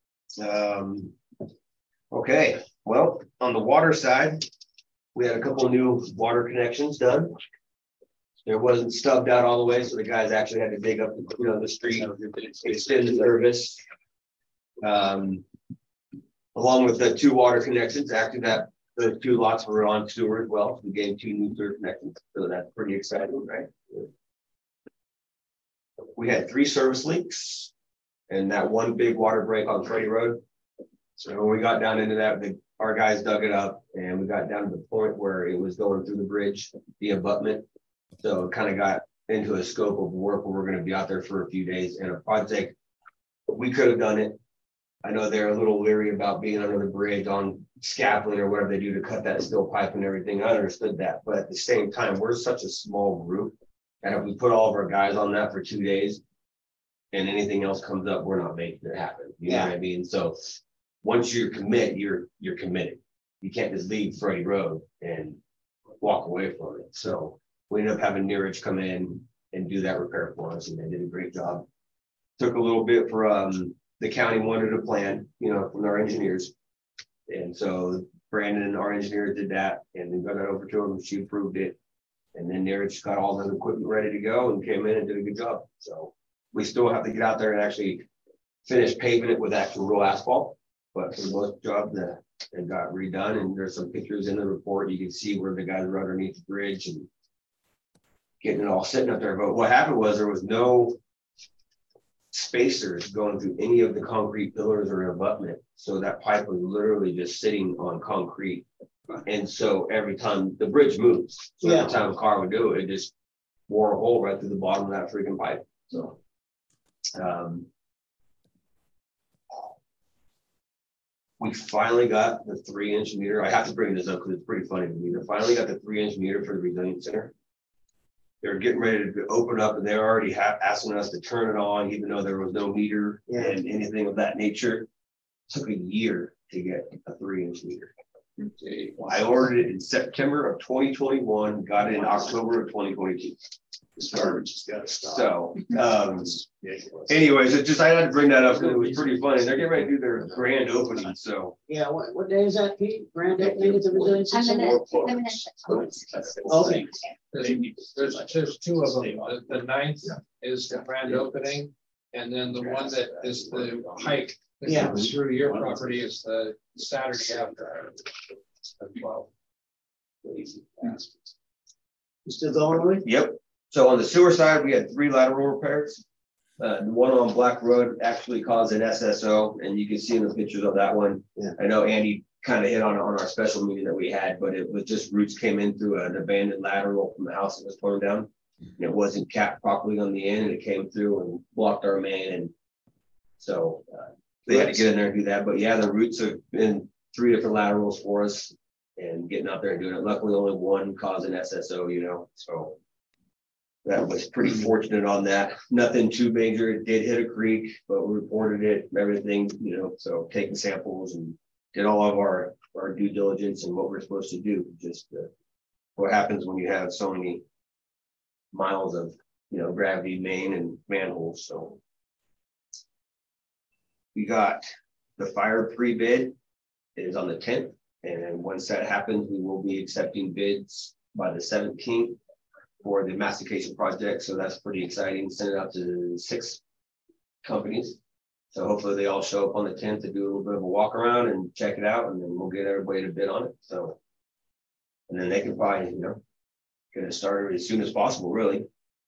Okay, well, on the water side, we had a couple new water connections done. It wasn't stubbed out all the way, so the guys actually had to dig up the street, extend the service. Along with the 2 water connections, after that, the 2 lots were on sewer as well. So we gained 2 new sewer connections, so that's pretty exciting, right? We had 3 service leaks and that 1 big water break on Freddie Road. So when we got down into that, our guys dug it up and we got down to the point where it was going through the bridge, the abutment. So it kind of got into a scope of work where we're going to be out there for a few days, and a project, we could have done it. I know they're a little leery about being under the bridge on scaffolding or whatever they do to cut that steel pipe and everything. I understood that, but at the same time, we're such a small group, and if we put all of our guys on that for 2 days and anything else comes up, we're not making it happen. You know what I mean? So once you commit, you're committed. You can't just leave Freddie Road and walk away from it. So we ended up having Neeraj come in and do that repair for us, and they did a great job. Took a little bit for the county wanted a plan, you know, from our engineers. And so Brandon, our engineer, did that, and then got it over to him, and she approved it. And then Neeraj got all the equipment ready to go and came in and did a good job. So we still have to get out there and actually finish paving it with actual real asphalt. But for the most job, it got redone, and there's some pictures in the report. You can see where the guys were underneath the bridge and getting it all sitting up there. But what happened was there was no spacers going through any of the concrete pillars or abutment. So that pipe was literally just sitting on concrete. And so every time the bridge moves, so every time a car would do it, it just wore a hole right through the bottom of that freaking pipe. So we finally got the 3-inch meter. I have to bring this up because it's pretty funny to me. They finally got the 3-inch meter for the Resilience Center. They're getting ready to open up, and they're already asking us to turn it on, even though there was no meter and anything of that nature. It took a year to get a 3-inch meter. I ordered it in September of 2021, got it in October of 2022. This garbage has got to stop. So, anyways, it just, I had to bring that up because it was pretty funny. They're getting ready to do their grand opening. So, Yeah, what day is that, Pete? Grand opening at the Resilience I'm Center? gonna. Okay. There's 2 of them. The 9th is the grand opening, and then the one that is the hike that comes through your property is the Saturday after. 12. You still going with? yep. So on the sewer side, we had 3 lateral repairs. The one on Black Road actually caused an SSO, and you can see in the pictures of that one. Yeah. I know Andy kind of hit on it on our special meeting that we had, but it was just roots came in through an abandoned lateral from the house that was torn down. And it wasn't capped properly on the end, and it came through and blocked our main. And so they had to get in there and do that. But yeah, the roots have been 3 different laterals for us, and getting out there and doing it. Luckily, only one caused an SSO, you know, so that was pretty fortunate on that. Nothing too major. It did hit a creek, but we reported it, everything, you know, so taking samples and did all of our due diligence and what we're supposed to do. Just what happens when you have so many miles of gravity main and manholes. So we got the fire pre-bid is on the 10th. And then once that happens, we will be accepting bids by the 17th for the mastication project. So that's pretty exciting. Send it out to 6 companies. So hopefully they all show up on the 10th to do a little bit of a walk around and check it out. And then we'll get everybody to bid on it. So, and then they can probably, get it started as soon as possible, really.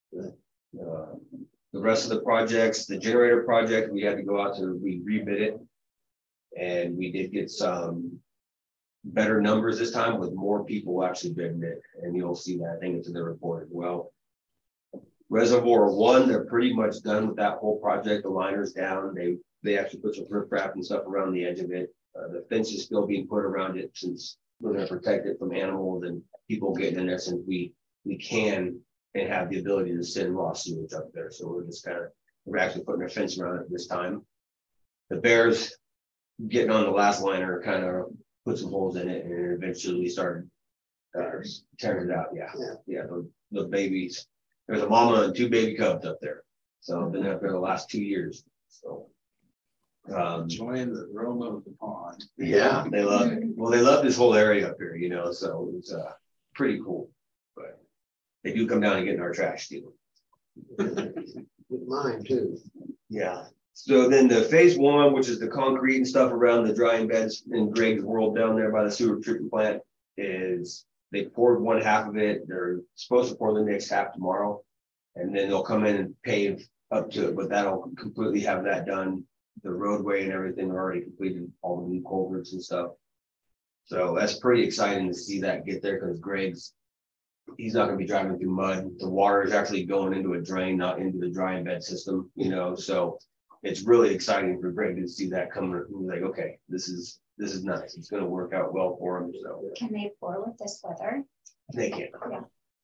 The rest of the projects, the generator project, we had to go out to rebid it. And we did get some better numbers this time with more people actually bidding it. And you'll see that, I think it's in the report as well. Reservoir 1, they're pretty much done with that whole project. The liner's down. They actually put some riprap and stuff around the edge of it. The fence is still being put around it since we're going to protect it from animals and people getting in there, since we can and have the ability to send raw sewage up there. So we're actually putting a fence around it this time. The bears getting on the last liner kind of put some holes in it, and eventually started tearing it out. Yeah. The babies. There's a mama and 2 baby cubs up there. So I've been up there the last 2 years. So enjoying the aroma of the pond. Yeah, they love it. Well, they love this whole area up here, so it's pretty cool. But they do come down and get in our trash too. With mine too. Yeah. So then the phase 1, which is the concrete and stuff around the drying beds in Greg's world down there by the sewer treatment plant, is they poured one half of it. They're supposed to pour the next half tomorrow. And then they'll come in and pave up to it, but that'll completely have that done. The roadway and everything are already completed, all the new culverts and stuff. So that's pretty exciting to see that get there, because he's not going to be driving through mud. The water is actually going into a drain, not into the drying bed system, so it's really exciting for Greg to see that coming. He's like, okay, this is nice. It's going to work out well for him. So Can they pour with this weather? they can. Yeah.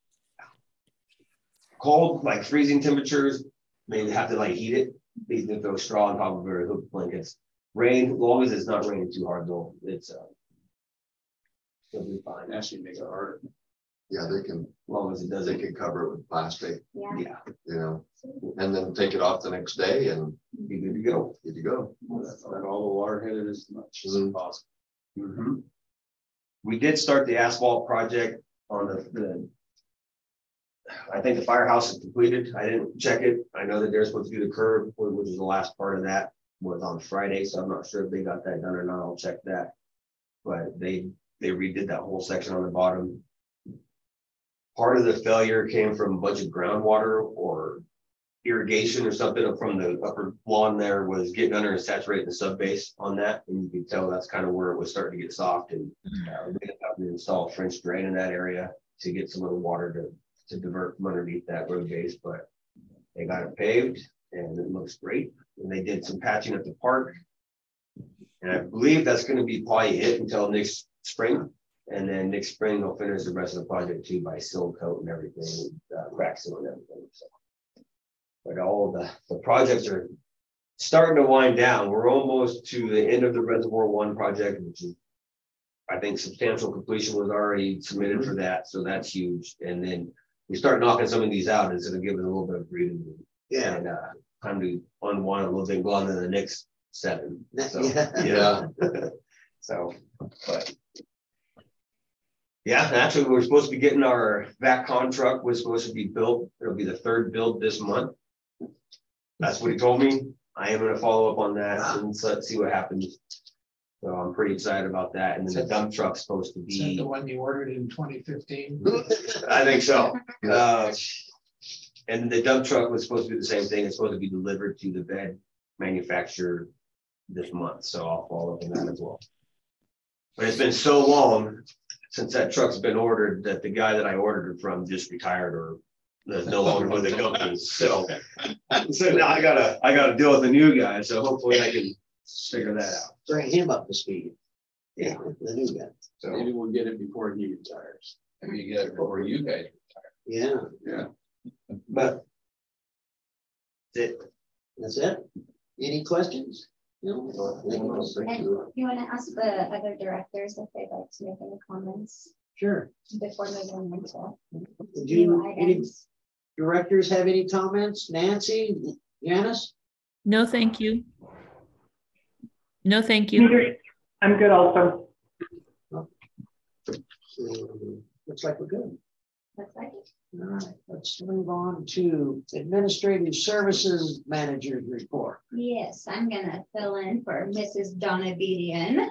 Cold, like freezing temperatures, maybe have to heat it. Even if those straw on top of their hook blankets. Rain, as long as it's not raining too hard though, it'll be fine. Actually make it harder. Yeah, they can, As long as it doesn't they can cover it with plastic, Yeah. and then take it off the next day and be good to go. good to go. Let all the water hit it as much as possible. Mm-hmm. We did start the asphalt project on the I think the firehouse is completed. I didn't check it. I know that they're supposed to do the curb, which is the last part of that, was on Friday. So I'm not sure if they got that done or not. I'll check that. But they redid that whole section on the bottom. Part of the failure came from a bunch of groundwater or irrigation or something from the upper lawn there, was getting under and saturating the sub base on that. And you can tell that's kind of where it was starting to get soft. And we ended up to install a French drain in that area to get some of the water to divert from underneath that road base, but they got it paved and it looks great. And they did some patching at the park. And I believe that's going to be probably it until next spring. And then next spring, they'll finish the rest of the project too by seal coat and everything, crack seal and everything. So, but all the projects are starting to wind down. We're almost to the end of the Reservoir 1 project, which is, I think, substantial completion was already submitted for that. So that's huge. And then we start knocking some of these out, instead of giving a little bit of breathing room. Yeah. And time to unwind a little bit, go on to the next 7. So, Yeah. So, but yeah, actually, we're supposed to be getting our VACCon truck, was supposed to be built. It'll be the 3rd build this month. That's what he told me. I am going to follow up on that and see what happens. So I'm pretty excited about that. And then the dump truck's supposed to Is that be the one you ordered in 2015? I think so. And the dump truck was supposed to do the same thing. It's supposed to be delivered to the bed manufacturer this month. So I'll follow up on that as well. But it's been so long since that truck's been ordered that the guy that I ordered it from just retired or is no longer with the company. So now I gotta deal with the new guy. So hopefully I can figure that out. Bring him up to speed. Yeah. The new guy. So Maybe we'll get it before he retires. Maybe you get it before you guys retire. Yeah, but that's it. that's it. Any questions? No. And you want to ask the other directors if they'd like to make any comments Sure. before moving on to Did you, new items? directors have any comments? Nancy, Janice? No, thank you. No, thank you. I'm good also. Looks like we're good. Looks like it. All right, let's move on to Administrative Services Manager's report. Yes, I'm gonna fill in for Mrs. Donna Bedian.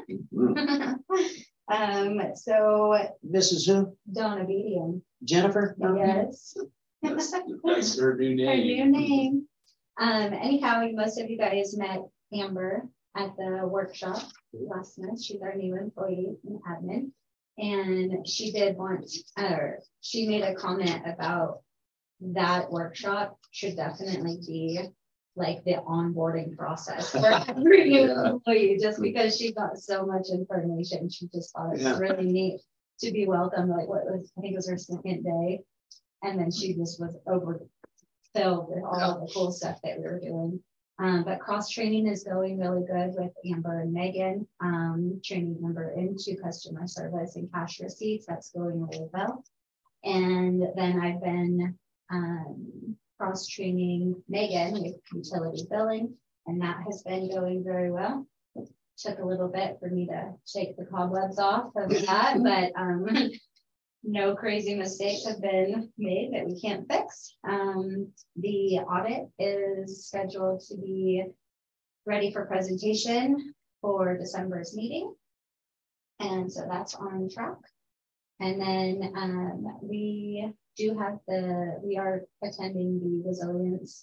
So Mrs. who? Donna Bedian, Jennifer? yes. That's her new Her name. new name. Anyhow, most of you guys met Amber at the workshop last month. She's our new employee in admin. And she did want, she made a comment about that workshop should definitely be like the onboarding process for every new employee, just because she got so much information. She just thought it was really neat to be welcomed. Like what was, I think it was her second day. And then she just was overfilled with all the cool stuff that we were doing. But cross training is going really good with Amber and Megan. Training Amber into customer service and cash receipts. That's going really well. And then I've been cross training Megan with utility billing, and that has been going very well. It took a little bit for me to shake the cobwebs off of that, but no crazy mistakes have been made that we can't fix. The audit is scheduled to be ready for presentation for December's meeting. And so that's on track. And then we do have we are attending the resilience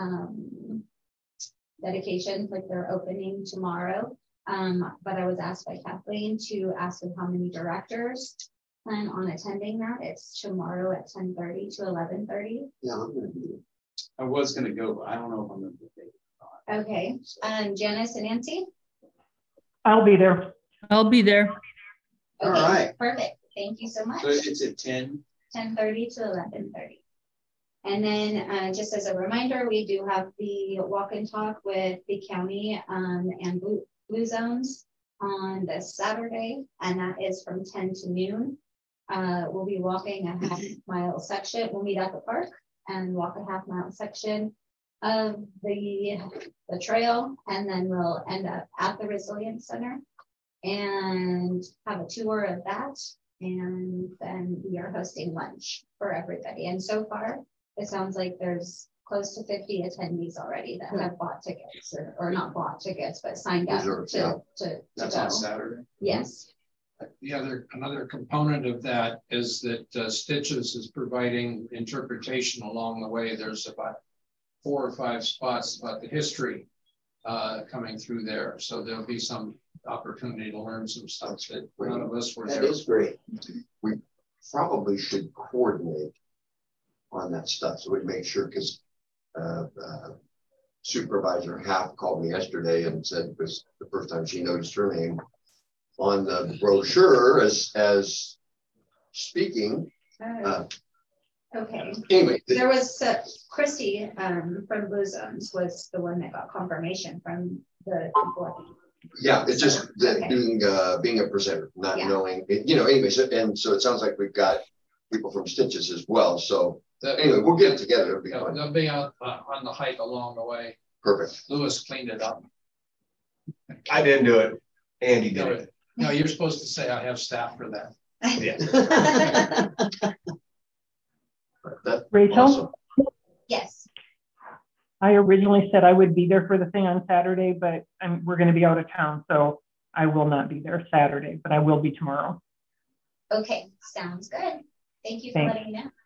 dedication, like they're opening tomorrow. But I was asked by Kathleen to ask them how many directors plan on attending that. It's tomorrow at 10:30 to 11:30. Yeah, I'm gonna be there. I was gonna go, but I don't know if I'm gonna be there. Okay. Janice and Nancy? I'll be there. I'll be there. All Okay, right. perfect. Thank you so much. So it's at 10. 10:30 to 11:30. And then just as a reminder, we do have the walk and talk with the county and Blue Zones on this Saturday, and that is from 10 to noon. We'll be walking a half-mile section. We'll meet at the park and walk a half-mile section of the trail, and then we'll end up at the Resilience Center and have a tour of that. And then we are hosting lunch for everybody. And so far, it sounds like there's close to 50 attendees already that have bought tickets, or not bought tickets, but signed up to That's go. on Saturday. Yes. Another component of that is that Stitches is providing interpretation along the way. There's about 4 or 5 spots about the history coming through there. So there'll be some opportunity to learn some stuff that none of us were there. That is great. We probably should coordinate on that stuff, so we make sure, because Supervisor Half called me yesterday and said it was the first time she noticed her name on the brochure as speaking. Okay. Anyway, There was Christy from Blue Zones was the one that got confirmation from the people. yeah, it's just that Okay. being a presenter, not knowing, anyway. So it sounds like we've got people from Stitches as well. So anyway, we'll get it together. It'll be fun. They'll be out on the hike along the way. Perfect. Lewis cleaned it up. I didn't do it. Andy did it. No, you're supposed to say I have staff for that. Yeah. That's Rachel? awesome. Yes. I originally said I would be there for the thing on Saturday, but we're going to be out of town, so I will not be there Saturday, but I will be tomorrow. Okay, sounds good. Thank you for Thanks. letting me know.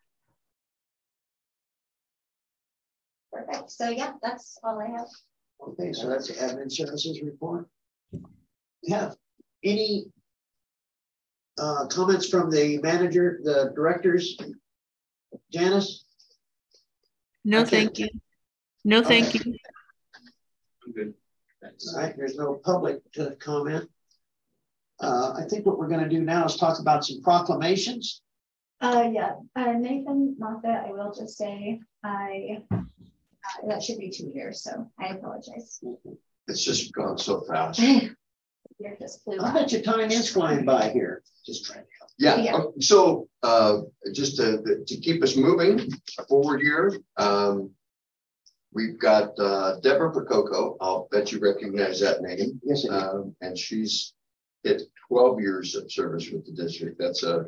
Perfect. So yeah, that's all I have. Okay, so that's the admin services report. Yeah. Any comments from the manager, the directors? Janice? No, Okay. thank you. No, thank you. I'm good. Thanks. All right, there's no public to comment. I think what we're going to do now is talk about some proclamations. Yeah, Nathan Moffat, I will just say, that should be 2 years, so I apologize. It's just gone so fast. You're just flew How on. much your time is flying by here? Just trying to help. Yeah. Yeah. So just to keep us moving forward here, we've got Deborah Percoco. I'll bet you recognize that name. Yes, and she's hit 12 years of service with the district. That's a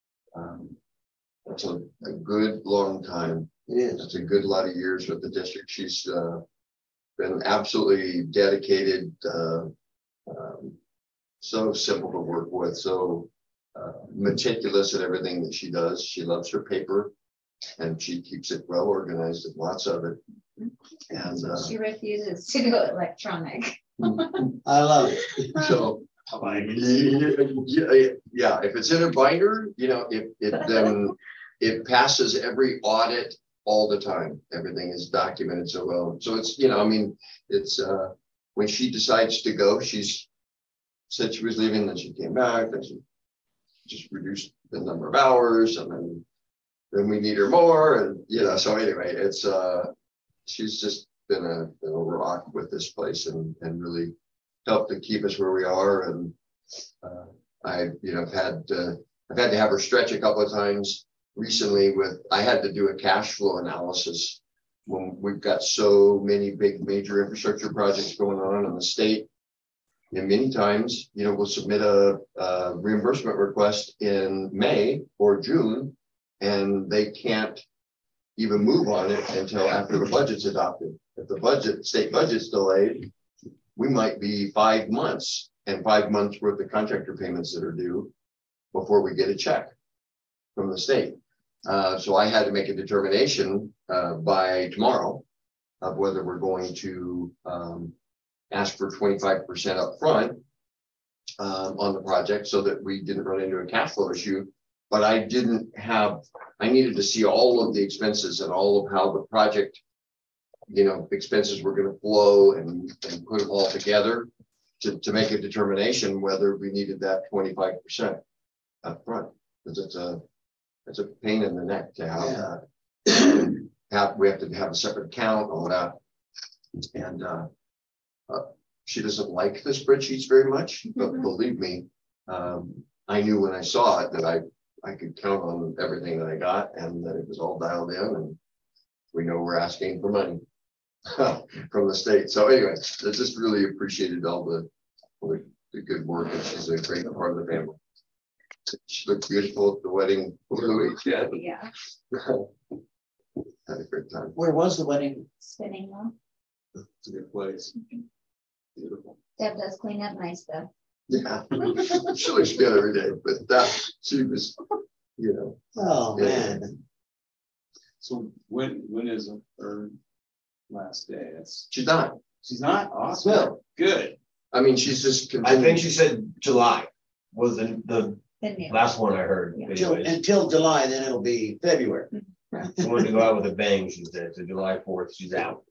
good long time. it is. That's a good lot of years with the district. She's been absolutely dedicated, so simple to work with, so meticulous at everything that she does. She loves her paper and she keeps it well organized and lots of it. And She refuses to go electronic. I love it. so yeah, if it's in a binder, you know, then it passes every audit all the time. Everything is documented so well. So it's, you know, I mean, it's when she decides to go, she's said she was leaving, then she came back, then she just reduced the number of hours, and then we need her more, and you know, so anyway, it's she's just been a rock with this place and really helped to keep us where we are. And I, you know, I've had to have her stretch a couple of times recently I had to do a cash flow analysis when we've got so many big major infrastructure projects going on in the state. And many times, you know, we'll submit a reimbursement request in May or June, and they can't even move on it until after the budget's adopted. If the state budget's delayed, we might be 5 months and 5 months worth of contractor payments that are due before we get a check from the state. So I had to make a determination by tomorrow of whether we're going to ask for 25% up front on the project so that we didn't run into a cash flow issue. But I needed to see all of the expenses and all of how the project, you know, expenses were going to flow and put them all together to make a determination whether we needed that 25% up front. Because it's a pain in the neck to have that. We have to have a separate account, all that. And she doesn't like the spreadsheets very much, but believe me, I knew when I saw it that I could count on everything that I got and that it was all dialed in, and we know we're asking for money from the state. So anyway, I just really appreciated all the good work, and she's a great part of the family. She looked beautiful at the wedding. Yeah. Had a great time. Where was the wedding? Spinning wheel. It's a good place. Beautiful. Deb does clean up nice though. Yeah, she looks good every day, but she was, you know. Oh man. So when is her last day? She's not. She's not awesome. No. Good. I mean, she's just. I think she said July was the The last one I heard. Yeah. Anyways. Until July, then it'll be February. She wanted to go out with a bang, she said. So July 4th, she's out.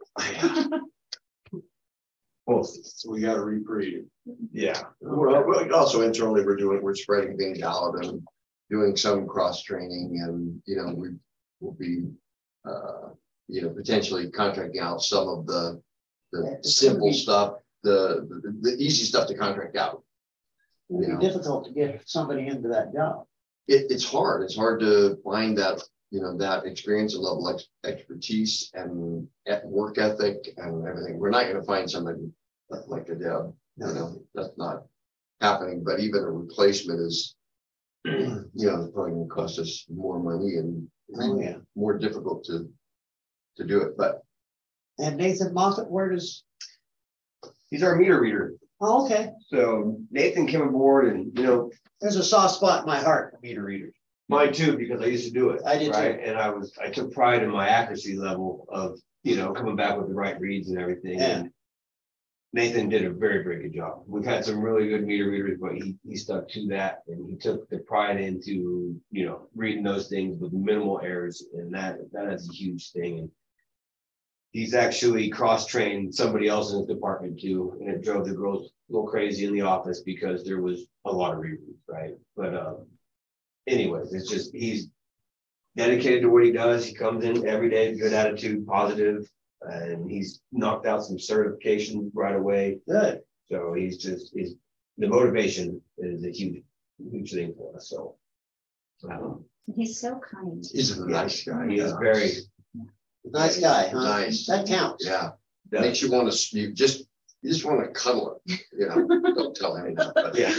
Well, So we got a reprieve. yeah. Well, also internally, we're spreading things out and doing some cross training, and you know, we will be, you know, potentially contracting out some of the simple stuff, the easy stuff to contract out. It'll be difficult to get somebody into that job. It's hard. It's hard to find that, you know, that experience and level of expertise and work ethic and everything. We're not going to find somebody like a Deb. You know, that's not happening. But even a replacement is, you know, it's probably going to cost us more money and more difficult to do it. But And Nathan Moffett, where does? He's our meter reader. Oh, okay. So Nathan came aboard, and you know, There's a soft spot in my heart for meter readers. mine too, because I used to do it. I did too. And I took pride in my accuracy level of, you know, coming back with the right reads and everything. Yeah. And Nathan did a very, very good job. We've had some really good meter readers, but he stuck to that, and he took the pride into, you know, reading those things with minimal errors, and that is a huge thing. And he's actually cross-trained somebody else in his department too, and it drove the girls a little crazy in the office because there was a lot of rereads, right? But anyways, it's just he's dedicated to what he does. He comes in every day, good attitude, positive, and he's knocked out some certifications right away. Good. So the motivation is a huge huge thing for us. So He's so kind. He's a nice guy. he is very Nice guy, huh? Nice. That counts. Yeah. Makes you want to, you just want to cuddle him, you know, don't tell him that. But yeah.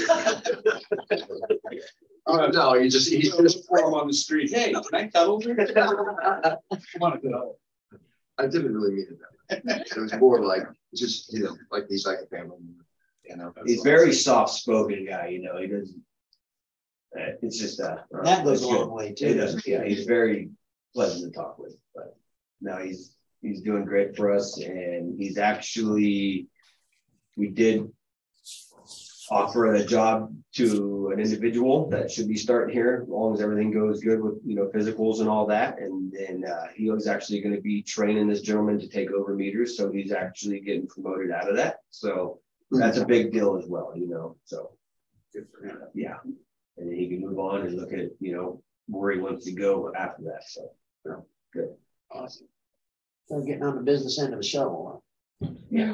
No, he's just Throw him on the street. Hey, can I cuddle you? Come on, cuddle. I didn't really mean it that way. It was more like just, you know, like he's like a family member, you know. He's very soft spoken guy, you know, he doesn't it's just That goes a long way it too. does, yeah, he's very pleasant to talk with, but no, he's doing great for us. And he's actually, we did offer a job to an individual that should be starting here, as long as everything goes good with, you know, physicals and all that. And then he was actually going to be training this gentleman to take over meters. So he's actually getting promoted out of that. So that's a big deal as well, you know, so Good for him. yeah. And then he can move on and look at, you know, where he wants to go after that. So yeah, good. Awesome. So getting on the business end of the shovel. Yeah.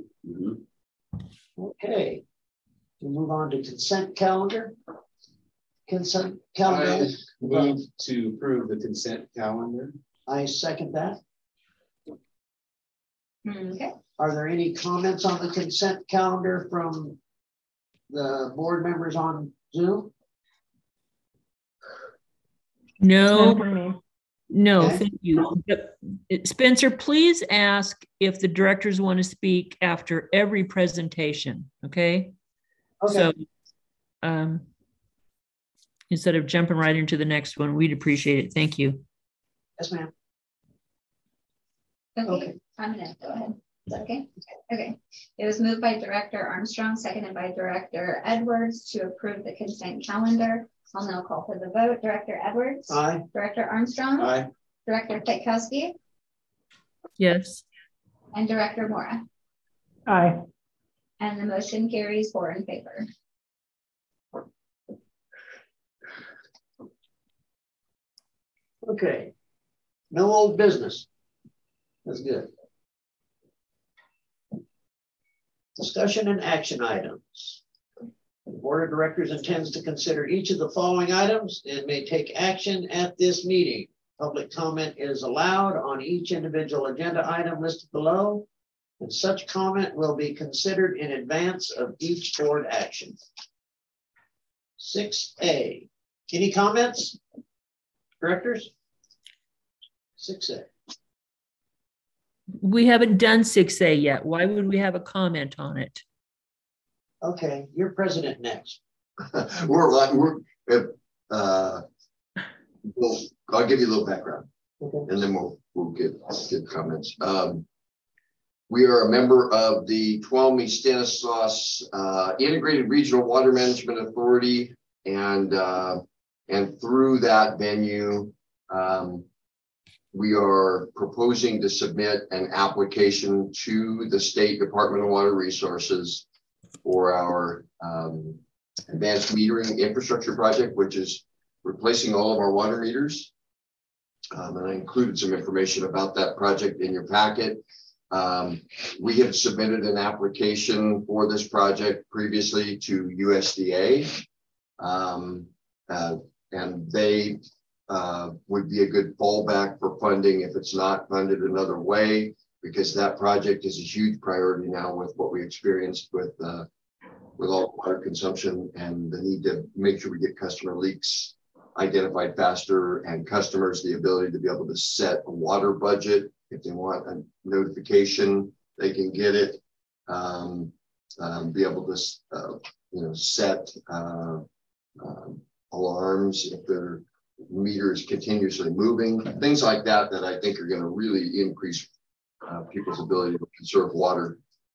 Okay. We'll move on to consent calendar. Consent calendar. I move to approve the consent calendar. I second that. Okay. Are there any comments on the consent calendar from the board members on Zoom? No, None for me. no, Okay. thank you. But, Spencer, please ask if the directors want to speak after every presentation, okay? Okay. So, instead of jumping right into the next one, we'd appreciate it. Thank you. Yes, ma'am. Okay, I'm gonna go ahead. Is that okay? Okay. It was moved by Director Armstrong, seconded by Director Edwards to approve the consent calendar. I'll now call for the vote. Director Edwards. Aye. Director Armstrong. Aye. Director Petkowski Yes. and Director Mora. Aye. And the motion carries 4 in favor. Okay. No old business. That's good. Discussion and action items. The Board of Directors intends to consider each of the following items and may take action at this meeting. Public comment is allowed on each individual agenda item listed below, and such comment will be considered in advance of each board action. 6A. Any comments? Directors? 6A. We haven't done 6A yet. Why would we have a comment on it? Okay, you're president next. Well, I'll give you a little background, Okay. and then we'll give comments. We are a member of the Tuolumne Stanislaus Integrated Regional Water Management Authority, and through that venue, we are proposing to submit an application to the State Department of Water Resources for our advanced metering infrastructure project, which is replacing all of our water meters. And I included some information about that project in your packet. We have submitted an application for this project previously to USDA, and they would be a good fallback for funding if it's not funded another way, because that project is a huge priority now with what we experienced with all water consumption and the need to make sure we get customer leaks identified faster, and customers the ability to be able to set a water budget. If they want a notification, they can get it. Be able to set alarms if their meter is continuously moving, things like that that I think are going to really increase people's ability to conserve water.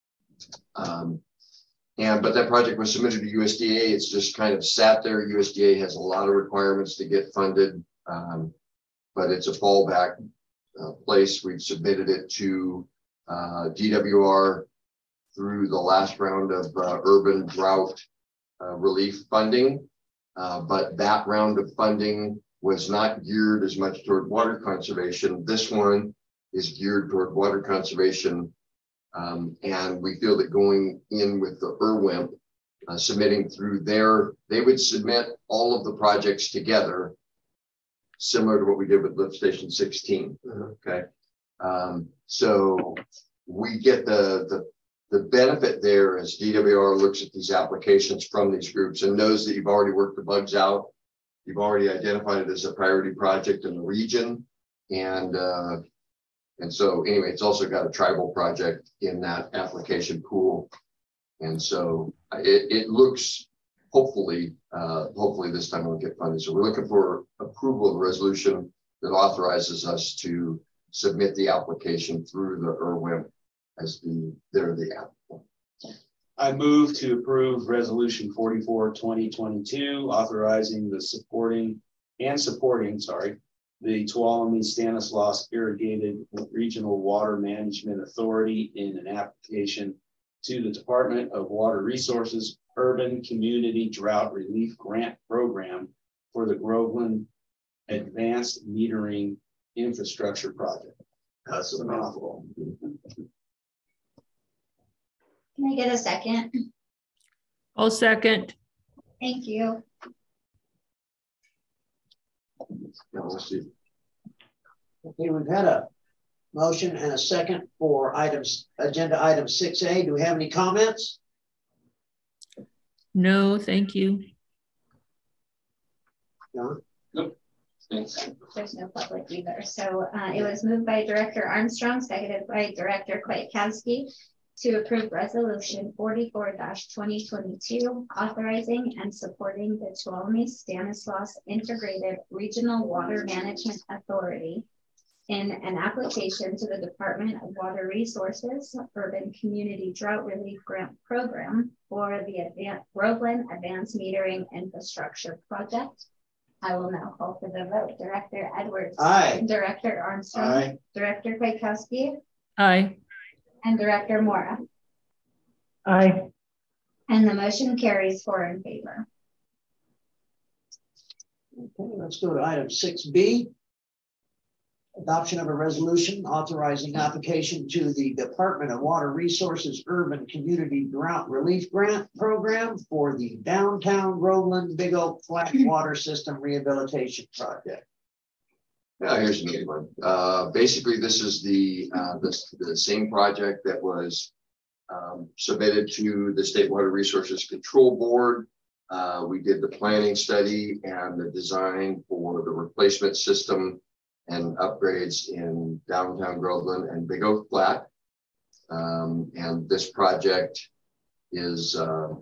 But that project was submitted to USDA. It's just kind of sat there. USDA has a lot of requirements to get funded, but it's a fallback place. We've submitted it to DWR through the last round of urban drought relief funding. But that round of funding was not geared as much toward water conservation. This one is geared toward water conservation. And we feel that going in with the IRWIMP submitting through they would submit all of the projects together, similar to what we did with Lift Station 16. Okay. So we get the benefit there as DWR looks at these applications from these groups and knows that you've already worked the bugs out. You've already identified it as a priority project in the region. And so anyway, it's also got a tribal project in that application pool. And so it looks, hopefully this time we'll get funding. So we're looking for approval of a resolution that authorizes us to submit the application through the IRWIN as they're the applicant. I move to approve resolution 44/2022, authorizing the supporting the Tuolumne Stanislaus Irrigated Regional Water Management Authority in an application to the Department of Water Resources Urban Community Drought Relief Grant Program for the Groveland Advanced Metering Infrastructure Project. That's a mouthful. Can I get a second? I'll second. Thank you. Okay, we've had a motion and a second for agenda item 6A. Do we have any comments? No, thank you. John? Nope. Thanks. There's no public either. So it was moved by Director Armstrong, seconded by Director Kwiatkowski to approve resolution 44-2022, authorizing and supporting the Tuolumne Stanislaus Integrated Regional Water Management Authority in an application to the Department of Water Resources Urban Community Drought Relief Grant Program for the Groveland Advanced Metering Infrastructure Project. I will now call for the vote. Director Edwards. Aye. Director Armstrong. Aye. Director Kwiatkowski. Aye. And Director Mora. Aye. And the motion carries 4 in favor. Okay, let's go to item 6B. Adoption of a resolution authorizing application to the Department of Water Resources Urban Community Drought Relief Grant Program for the Downtown Groveland Big Oak Flat Water System Rehabilitation Project. Now here's an easy one. Basically, this is the same project that was submitted to the State Water Resources Control Board. We did the planning study and the design for the replacement system and upgrades in downtown Groveland and Big Oak Flat. And this project has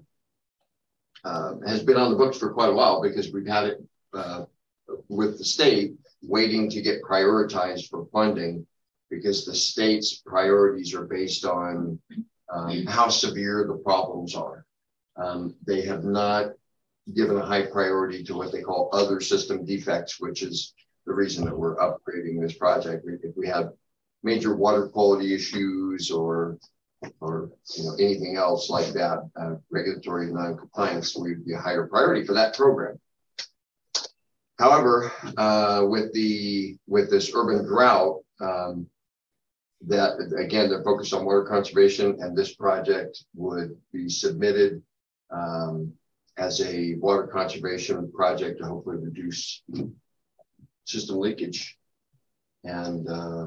been on the books for quite a while because we've had it with the state waiting to get prioritized for funding because the state's priorities are based on how severe the problems are. They have not given a high priority to what they call other system defects, which is the reason that we're upgrading this project. If we have major water quality issues or anything else like that, regulatory non-compliance would be a higher priority for that program. However, with this urban drought, that again, they're focused on water conservation, and this project would be submitted as a water conservation project to hopefully reduce system leakage and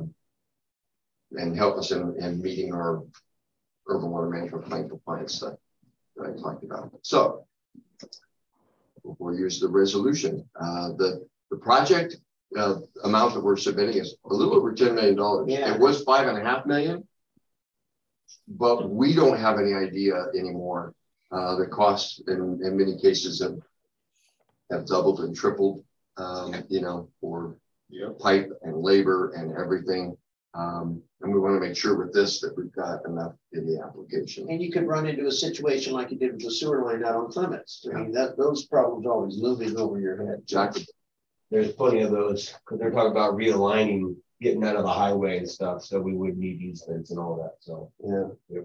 help us in meeting our urban water management plan compliance that I talked about. So we'll use the resolution. The project amount that we're submitting is a little over $10 million. Yeah. It was $5.5 million, but we don't have any idea anymore. The costs in many cases have doubled and tripled, for pipe and labor and everything. And we want to make sure with this that we've got enough in the application. And you could run into a situation like you did with the sewer line out on Clements. I mean, those problems are always looming over your head. Exactly. There's plenty of those because they're talking about realigning, getting out of the highway and stuff. So we would need easements and all that. So Yeah.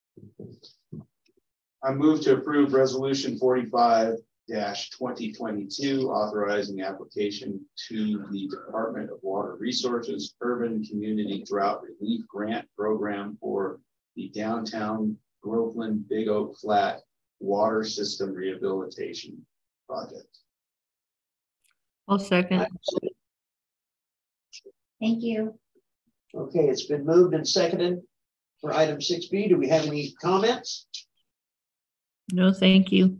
I move to approve resolution 45-2022, authorizing application to the Department of Water Resources Urban Community Drought Relief Grant Program for the Downtown Groveland Big Oak Flat water system rehabilitation project. I'll second. Thank you. Okay, it's been moved and seconded for item 6B. Do we have any comments? No, thank you.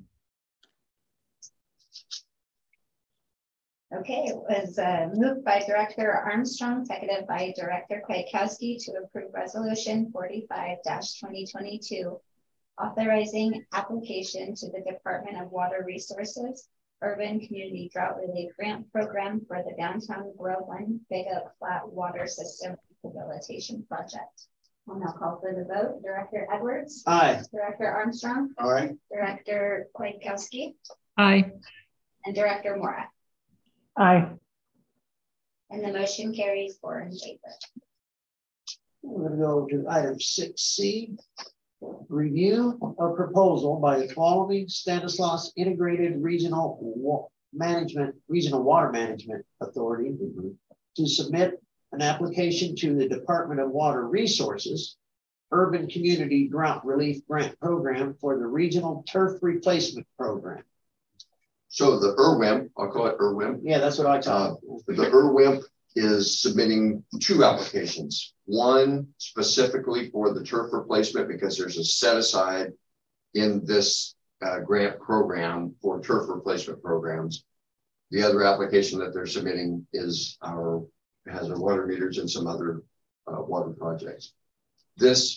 Okay, it was moved by Director Armstrong, seconded by Director Kwiatkowski to approve Resolution 45-2022, authorizing application to the Department of Water Resources Urban Community Drought Relief Grant Program for the Downtown Groveland Big Oak Flat Water System Rehabilitation Project. I'll now call for the vote. Director Edwards. Aye. Director Armstrong. All right. Director Kwiatkowski. Aye. And Director Mora. Aye. And the motion carries 4 in favor. We're going to go to item 6C. Review of proposal by the following Stanislaus Integrated Regional Water Management Authority to submit an application to the Department of Water Resources Urban Community Drought Relief Grant Program for the Regional Turf Replacement Program. So the IRWIMP, I'll call it IRWIMP. Yeah, that's what I call it. The IRWIMP is submitting 2 applications. One specifically for the turf replacement because there's a set aside in this grant program for turf replacement programs. The other application that they're submitting is has our water meters and some other water projects. This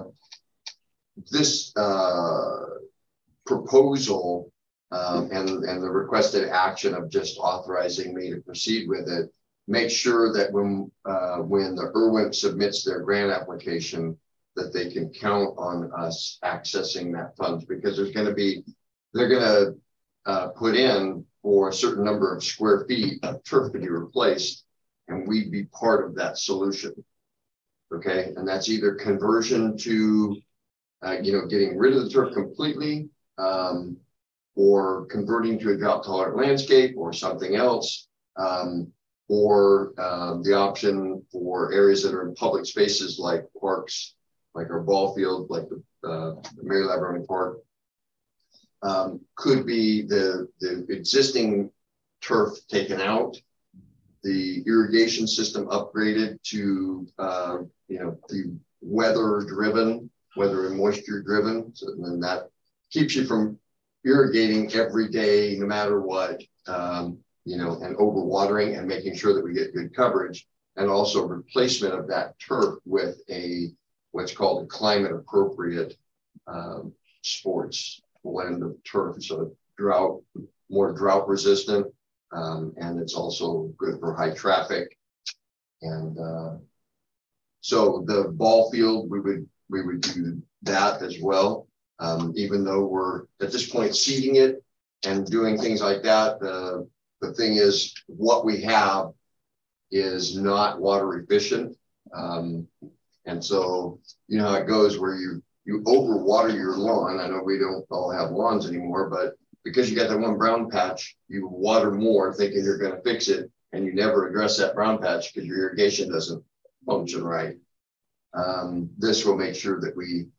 proposal and the requested action of just authorizing me to proceed with it, make sure that when the IRWIMP submits their grant application, that they can count on us accessing that funds, because they're going to put in for a certain number of square feet of turf to be replaced, and we'd be part of that solution. Okay, and that's either conversion to, getting rid of the turf completely, or converting to a drought tolerant landscape or something else. Or the option for areas that are in public spaces like parks, like our ball field, like the Mary Laverty Park, could be the existing turf taken out, the irrigation system upgraded to the weather and moisture driven. So then that keeps you from irrigating every day, no matter what. And overwatering and making sure that we get good coverage, and also replacement of that turf with what's called a climate appropriate sports blend of turf. So more drought resistant, and it's also good for high traffic. And so the ball field, we would do that as well. Even though we're at this point seeding it and doing things like that, the thing is, what we have is not water efficient. And so, you know how it goes where you overwater your lawn. I know we don't all have lawns anymore, but because you got that one brown patch, you water more thinking you're going to fix it, and you never address that brown patch because your irrigation doesn't function right. This will make sure that we,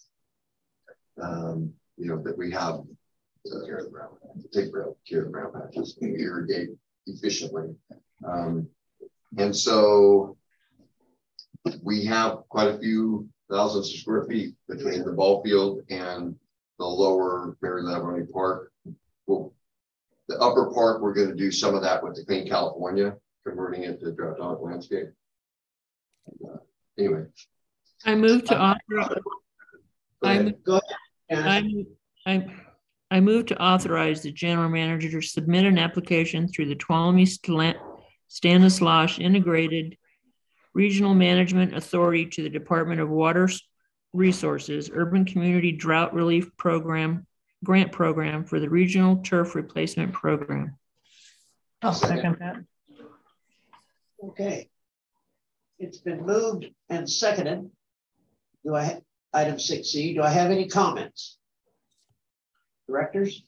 that we have take care of brown patches and irrigate efficiently. And so we have quite a few thousands of square feet between the ball field and the lower Mary Laverty Park. Well, the upper park, we're going to do some of that with the Clean California, converting it to drought tolerant landscape. Anyway, I move to authorize. Go ahead. I move to authorize the general manager to submit an application through the Tuolumne Stanislaus Integrated Regional Management Authority to the Department of Water Resources Urban Community Drought Relief Program Grant Program for the Regional Turf Replacement Program. I'll second that. Okay. It's been moved and seconded. Item 6C, do I have any comments? Directors?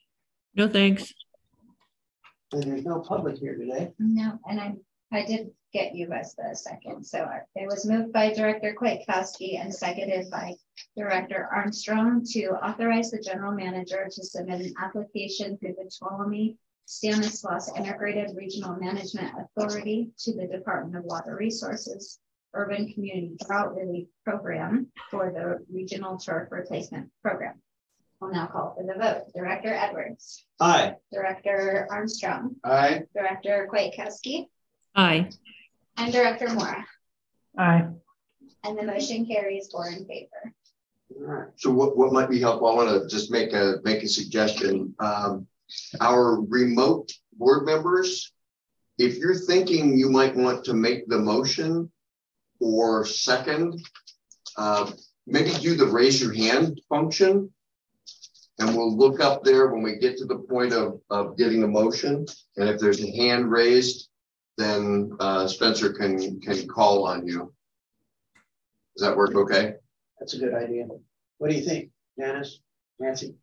No, thanks. And there's no public here today. No, and I did get you as the second. So it was moved by Director Kwiatkowski and seconded by Director Armstrong to authorize the general manager to submit an application through the Tuolumne Stanislaus Integrated Regional Management Authority to the Department of Water Resources Urban Community Drought Relief Program for the Regional Turf Replacement Program. We'll now call for the vote. Director Edwards. Aye. Director Armstrong. Aye. Director Kwiatkowski. Aye. And Director Mora. Aye. And the motion carries 4 in favor. All right. So what might be helpful, I want to just make a suggestion. Our remote board members, if you're thinking you might want to make the motion or second, maybe do the raise your hand function. And we'll look up there when we get to the point of getting a motion. And if there's a hand raised, then Spencer can call on you. Does that work okay? That's a good idea. What do you think, Janice, Nancy?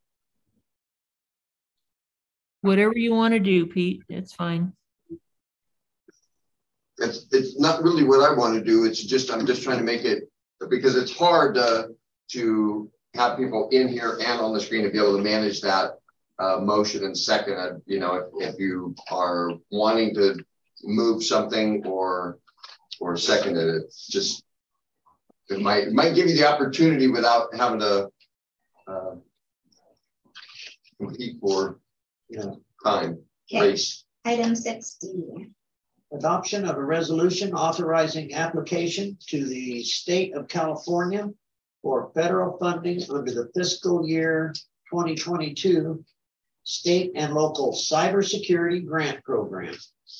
Whatever you want to do, Pete, it's fine. It's not really what I want to do. It's just, I'm just trying to make it, because it's hard to have people in here and on the screen to be able to manage that motion and second. You know, if you are wanting to move something or second it, it's just, it might give you the opportunity without having to compete for time. Okay. Race. Item 6D. Adoption of a resolution authorizing application to the state of California for federal funding under the fiscal year 2022 state and local cybersecurity grant program.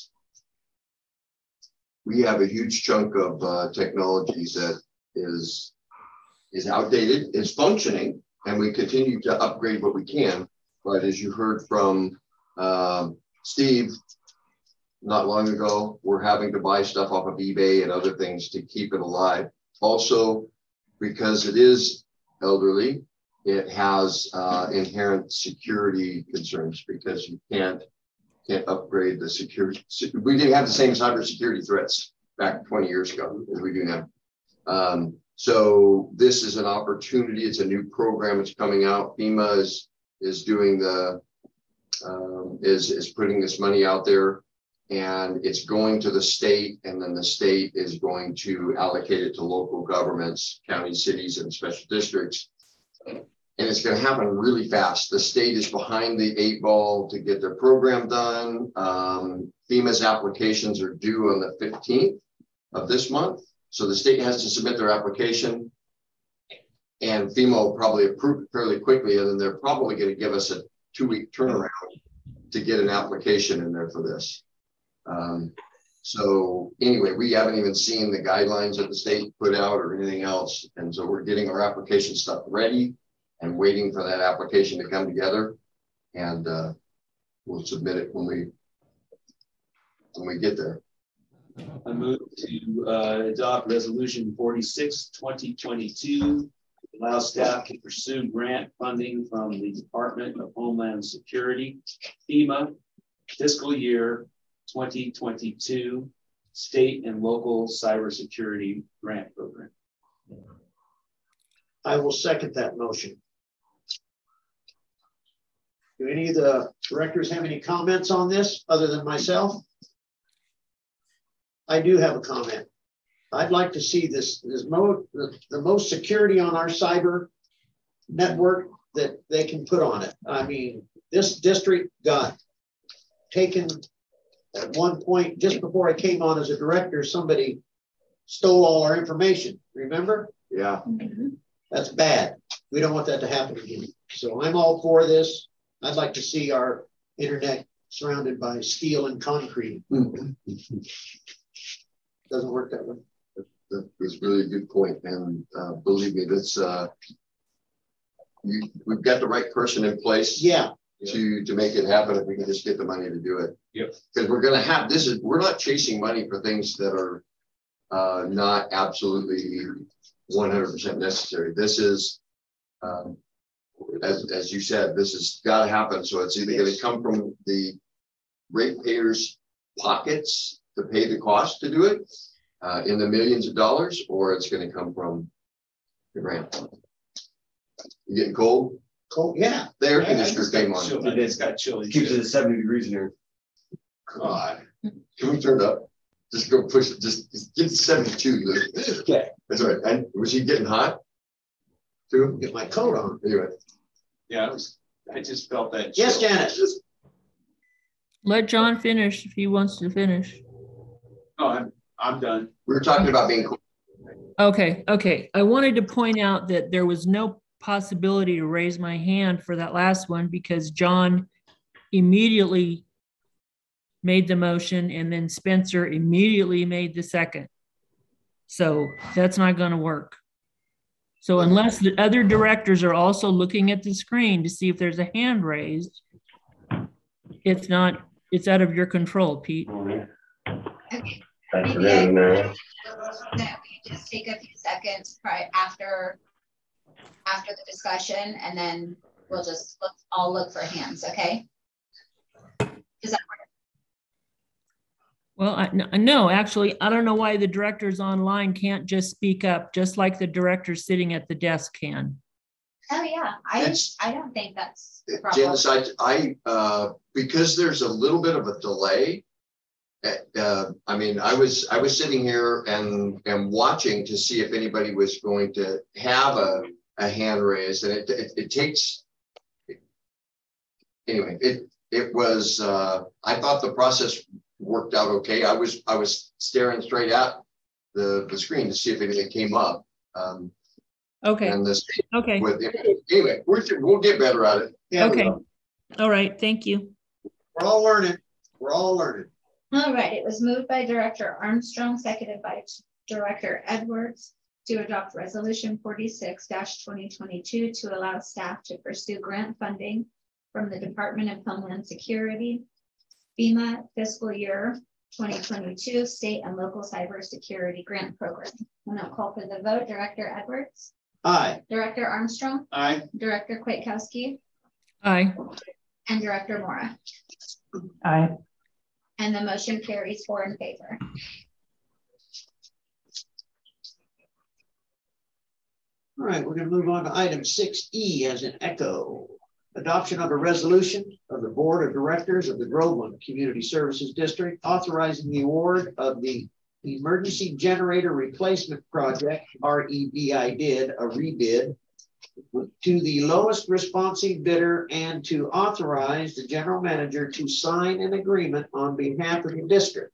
We have a huge chunk of technologies that is outdated, is functioning, and we continue to upgrade what we can. But as you heard from Steve not long ago, we're having to buy stuff off of eBay and other things to keep it alive. Also, because it is elderly, it has inherent security concerns because you can't upgrade the security. We didn't have the same cybersecurity threats back 20 years ago as we do now. So this is an opportunity. It's a new program that's coming out. FEMA is doing the is putting this money out there, and it's going to the state, and then the state is going to allocate it to local governments, counties, cities, and special districts. And it's going to happen really fast. The state is behind the 8 ball to get their program done. FEMA's applications are due on the 15th of this month. So the state has to submit their application, and FEMA will probably approve it fairly quickly. And then they're probably going to give us a 2-week turnaround to get an application in there for this. So anyway, we haven't even seen the guidelines that the state put out or anything else. And so we're getting our application stuff ready and waiting for that application to come together. And we'll submit it when we get there. I move to adopt resolution 46/2022, allow staff to pursue grant funding from the Department of Homeland Security, FEMA, fiscal year 2022 state and local cybersecurity grant program. I will second that motion. Do any of the directors have any comments on this other than myself? I do have a comment. I'd like to see the most security on our cyber network that they can put on it. I mean, this district got taken at one point, just before I came on as a director, somebody stole all our information. Remember? Yeah. That's bad. We don't want that to happen again. So I'm all for this. I'd like to see our internet surrounded by steel and concrete. Doesn't work that way. That was really a good point. And believe me, that's we've got the right person in place. Yeah. To make it happen if we can just get the money to do it. Yep. Because we're going to have we're not chasing money for things that are not absolutely 100% necessary. This is, as you said, this has got to happen. So it's either going to come from the ratepayers' pockets to pay the cost to do it in the millions of dollars, or it's going to come from the grant. You getting cold? Cool, yeah. The air conditioner came on. It's got chilly. Keeps it at 70 degrees in here. God, can we turn it up? Just go push it. Just get 72. Okay. That's all right. And was he getting hot? Too? Get my coat on. Anyway. Yeah, I just felt that. Yes, chill. Janice. Let John finish if he wants to finish. No, I'm done. We were talking about being cool. Okay. I wanted to point out that there was no possibility to raise my hand for that last one because John immediately made the motion and then Spencer immediately made the second. So that's not going to work. So unless the other directors are also looking at the screen to see if there's a hand raised, it's out of your control, Pete. Okay. Thanks for Maybe doing that. that we just take a few seconds after the discussion, and then let's all look for hands, okay? Does that work? Well, no, actually, I don't know why the directors online can't just speak up, just like the directors sitting at the desk can. Oh yeah, I don't think that's the problem. Janice, I because there's a little bit of a delay. I mean, I was sitting here and watching to see if anybody was going to have a hand raised, and it takes. Anyway, it was. I thought the process worked out okay. I was staring straight at the screen to see if anything came up. Okay. And this. Okay. Anyway, we'll get better at it. Yeah, Okay. All right. Thank you. we're all learning. We're all learning. All right, it was moved by Director Armstrong, seconded by Director Edwards to adopt Resolution 46-2022 to allow staff to pursue grant funding from the Department of Homeland Security, FEMA fiscal year 2022 state and local cybersecurity grant program. I'm going to call for the vote. Director Edwards. Aye. Director Armstrong. Aye. Director Kwiatkowski. Aye. And Director Mora. Aye. And the motion carries 4 in favor. All right, we're going to move on to item 6E as an echo. Adoption of a resolution of the Board of Directors of the Groveland Community Services District authorizing the award of the Emergency Generator Replacement Project, REBID, a rebid, to the lowest responsive bidder and to authorize the general manager to sign an agreement on behalf of the district.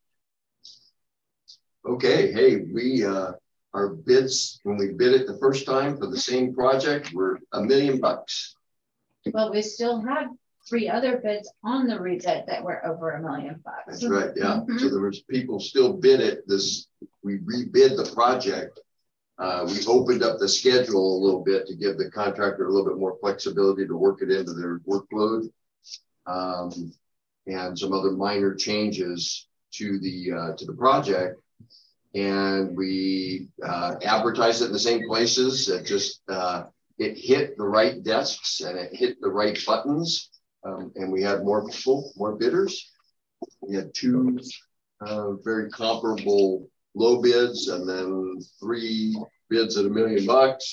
Okay, hey, our bids, when we bid it the first time for the same project, were $1 million. Well, we still had 3 other bids on the rebid that were over $1 million. That's right, yeah. So there was people still bid it. We rebid the project. We opened up the schedule a little bit to give the contractor a little bit more flexibility to work it into their workload, and some other minor changes to the project. And we advertised it in the same places. It just it hit the right desks and it hit the right buttons, and we had more people, more bidders. We had 2 very comparable low bids, and then 3 bids at $1 million.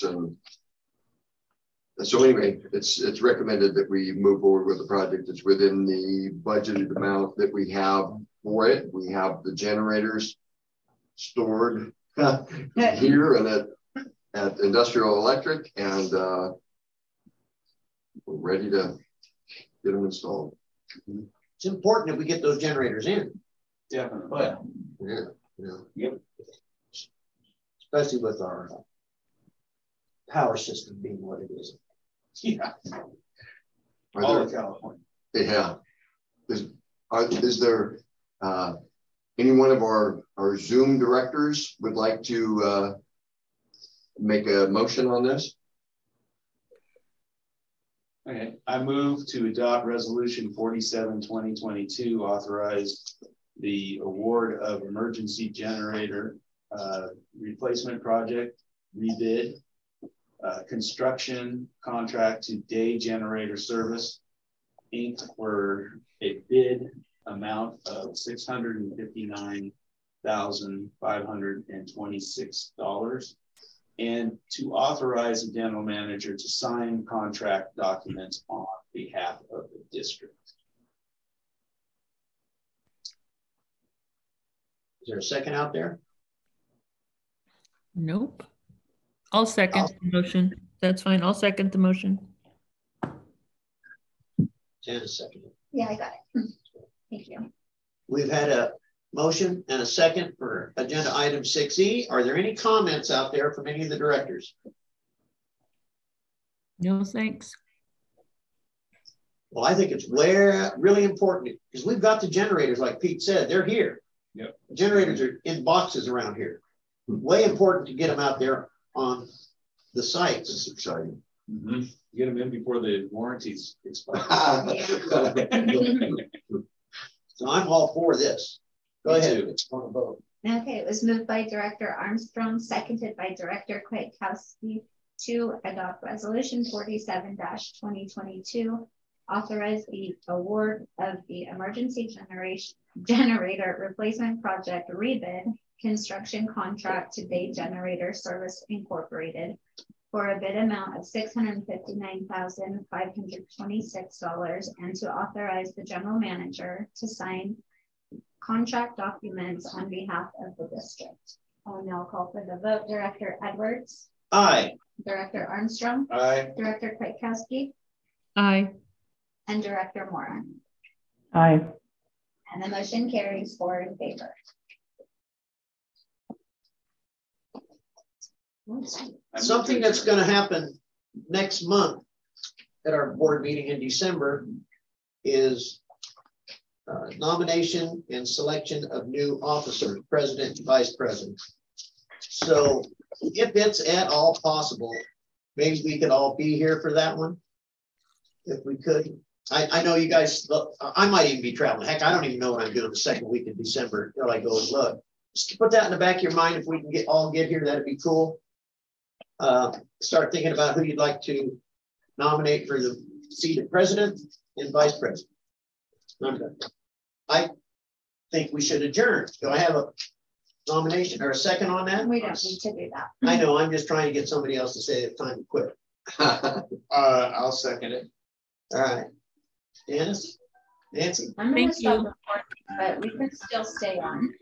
And so anyway, it's recommended that we move forward with the project. It's within the budgeted amount that we have for it. We have the generators stored here and at Industrial Electric, and we're ready to get them installed. It's important that we get those generators in. Definitely. Yeah. Especially with our power system being what it is. Yeah. All of California. Yeah. Is there any one of our Zoom directors would like to make a motion on this? Okay, I move to adopt Resolution 47-2022, authorize the award of emergency generator replacement project, rebid, construction contract to Day Generator Service, Inc. for a bid amount of $659,000 $1,526, and to authorize the general manager to sign contract documents on behalf of the district. Is there a second out there? Nope. I'll second the motion. That's fine. I'll second the motion. Jan, a second. Yeah, I got it. Thank you. We've had a motion and a second for agenda item 6E. Are there any comments out there from any of the directors? No, thanks. Well, I think it's really important because we've got the generators, like Pete said, they're here. Yep. The generators are in boxes around here. Way important to get them out there on the sites. It's exciting. Mm-hmm. Get them in before the warranties expire. So I'm all for this. Go ahead. It's on a vote. Okay, it was moved by Director Armstrong, seconded by Director Kwiatkowski to adopt Resolution 47-2022, authorize the award of the emergency generator replacement project rebid construction contract to Bay Generator Service Incorporated for a bid amount of $659,526, and to authorize the general manager to sign contract documents on behalf of the district. I'll now call for the vote. Director Edwards. Aye. Director Armstrong. Aye. Director Kwiatkowski. Aye. And Director Mora. Aye. And the motion carries 4 in favor. Something that's going to happen next month at our board meeting in December is nomination and selection of new officers, president and vice president. So if it's at all possible, maybe we could all be here for that one. If we could. I know you guys, I might even be traveling. Heck, I don't even know what I'm doing the second week of December until I go and look. Just put that in the back of your mind. If we can get here, that'd be cool. Start thinking about who you'd like to nominate for the seat of president and vice president. I'm done. I think we should adjourn. Do I have a nomination or a second on that? We don't need to do that. I know, I'm just trying to get somebody else to say it's time to quit. I'll second it. All right. Dennis? Nancy? I'm going to Thank stop you. recording, but we can still stay on.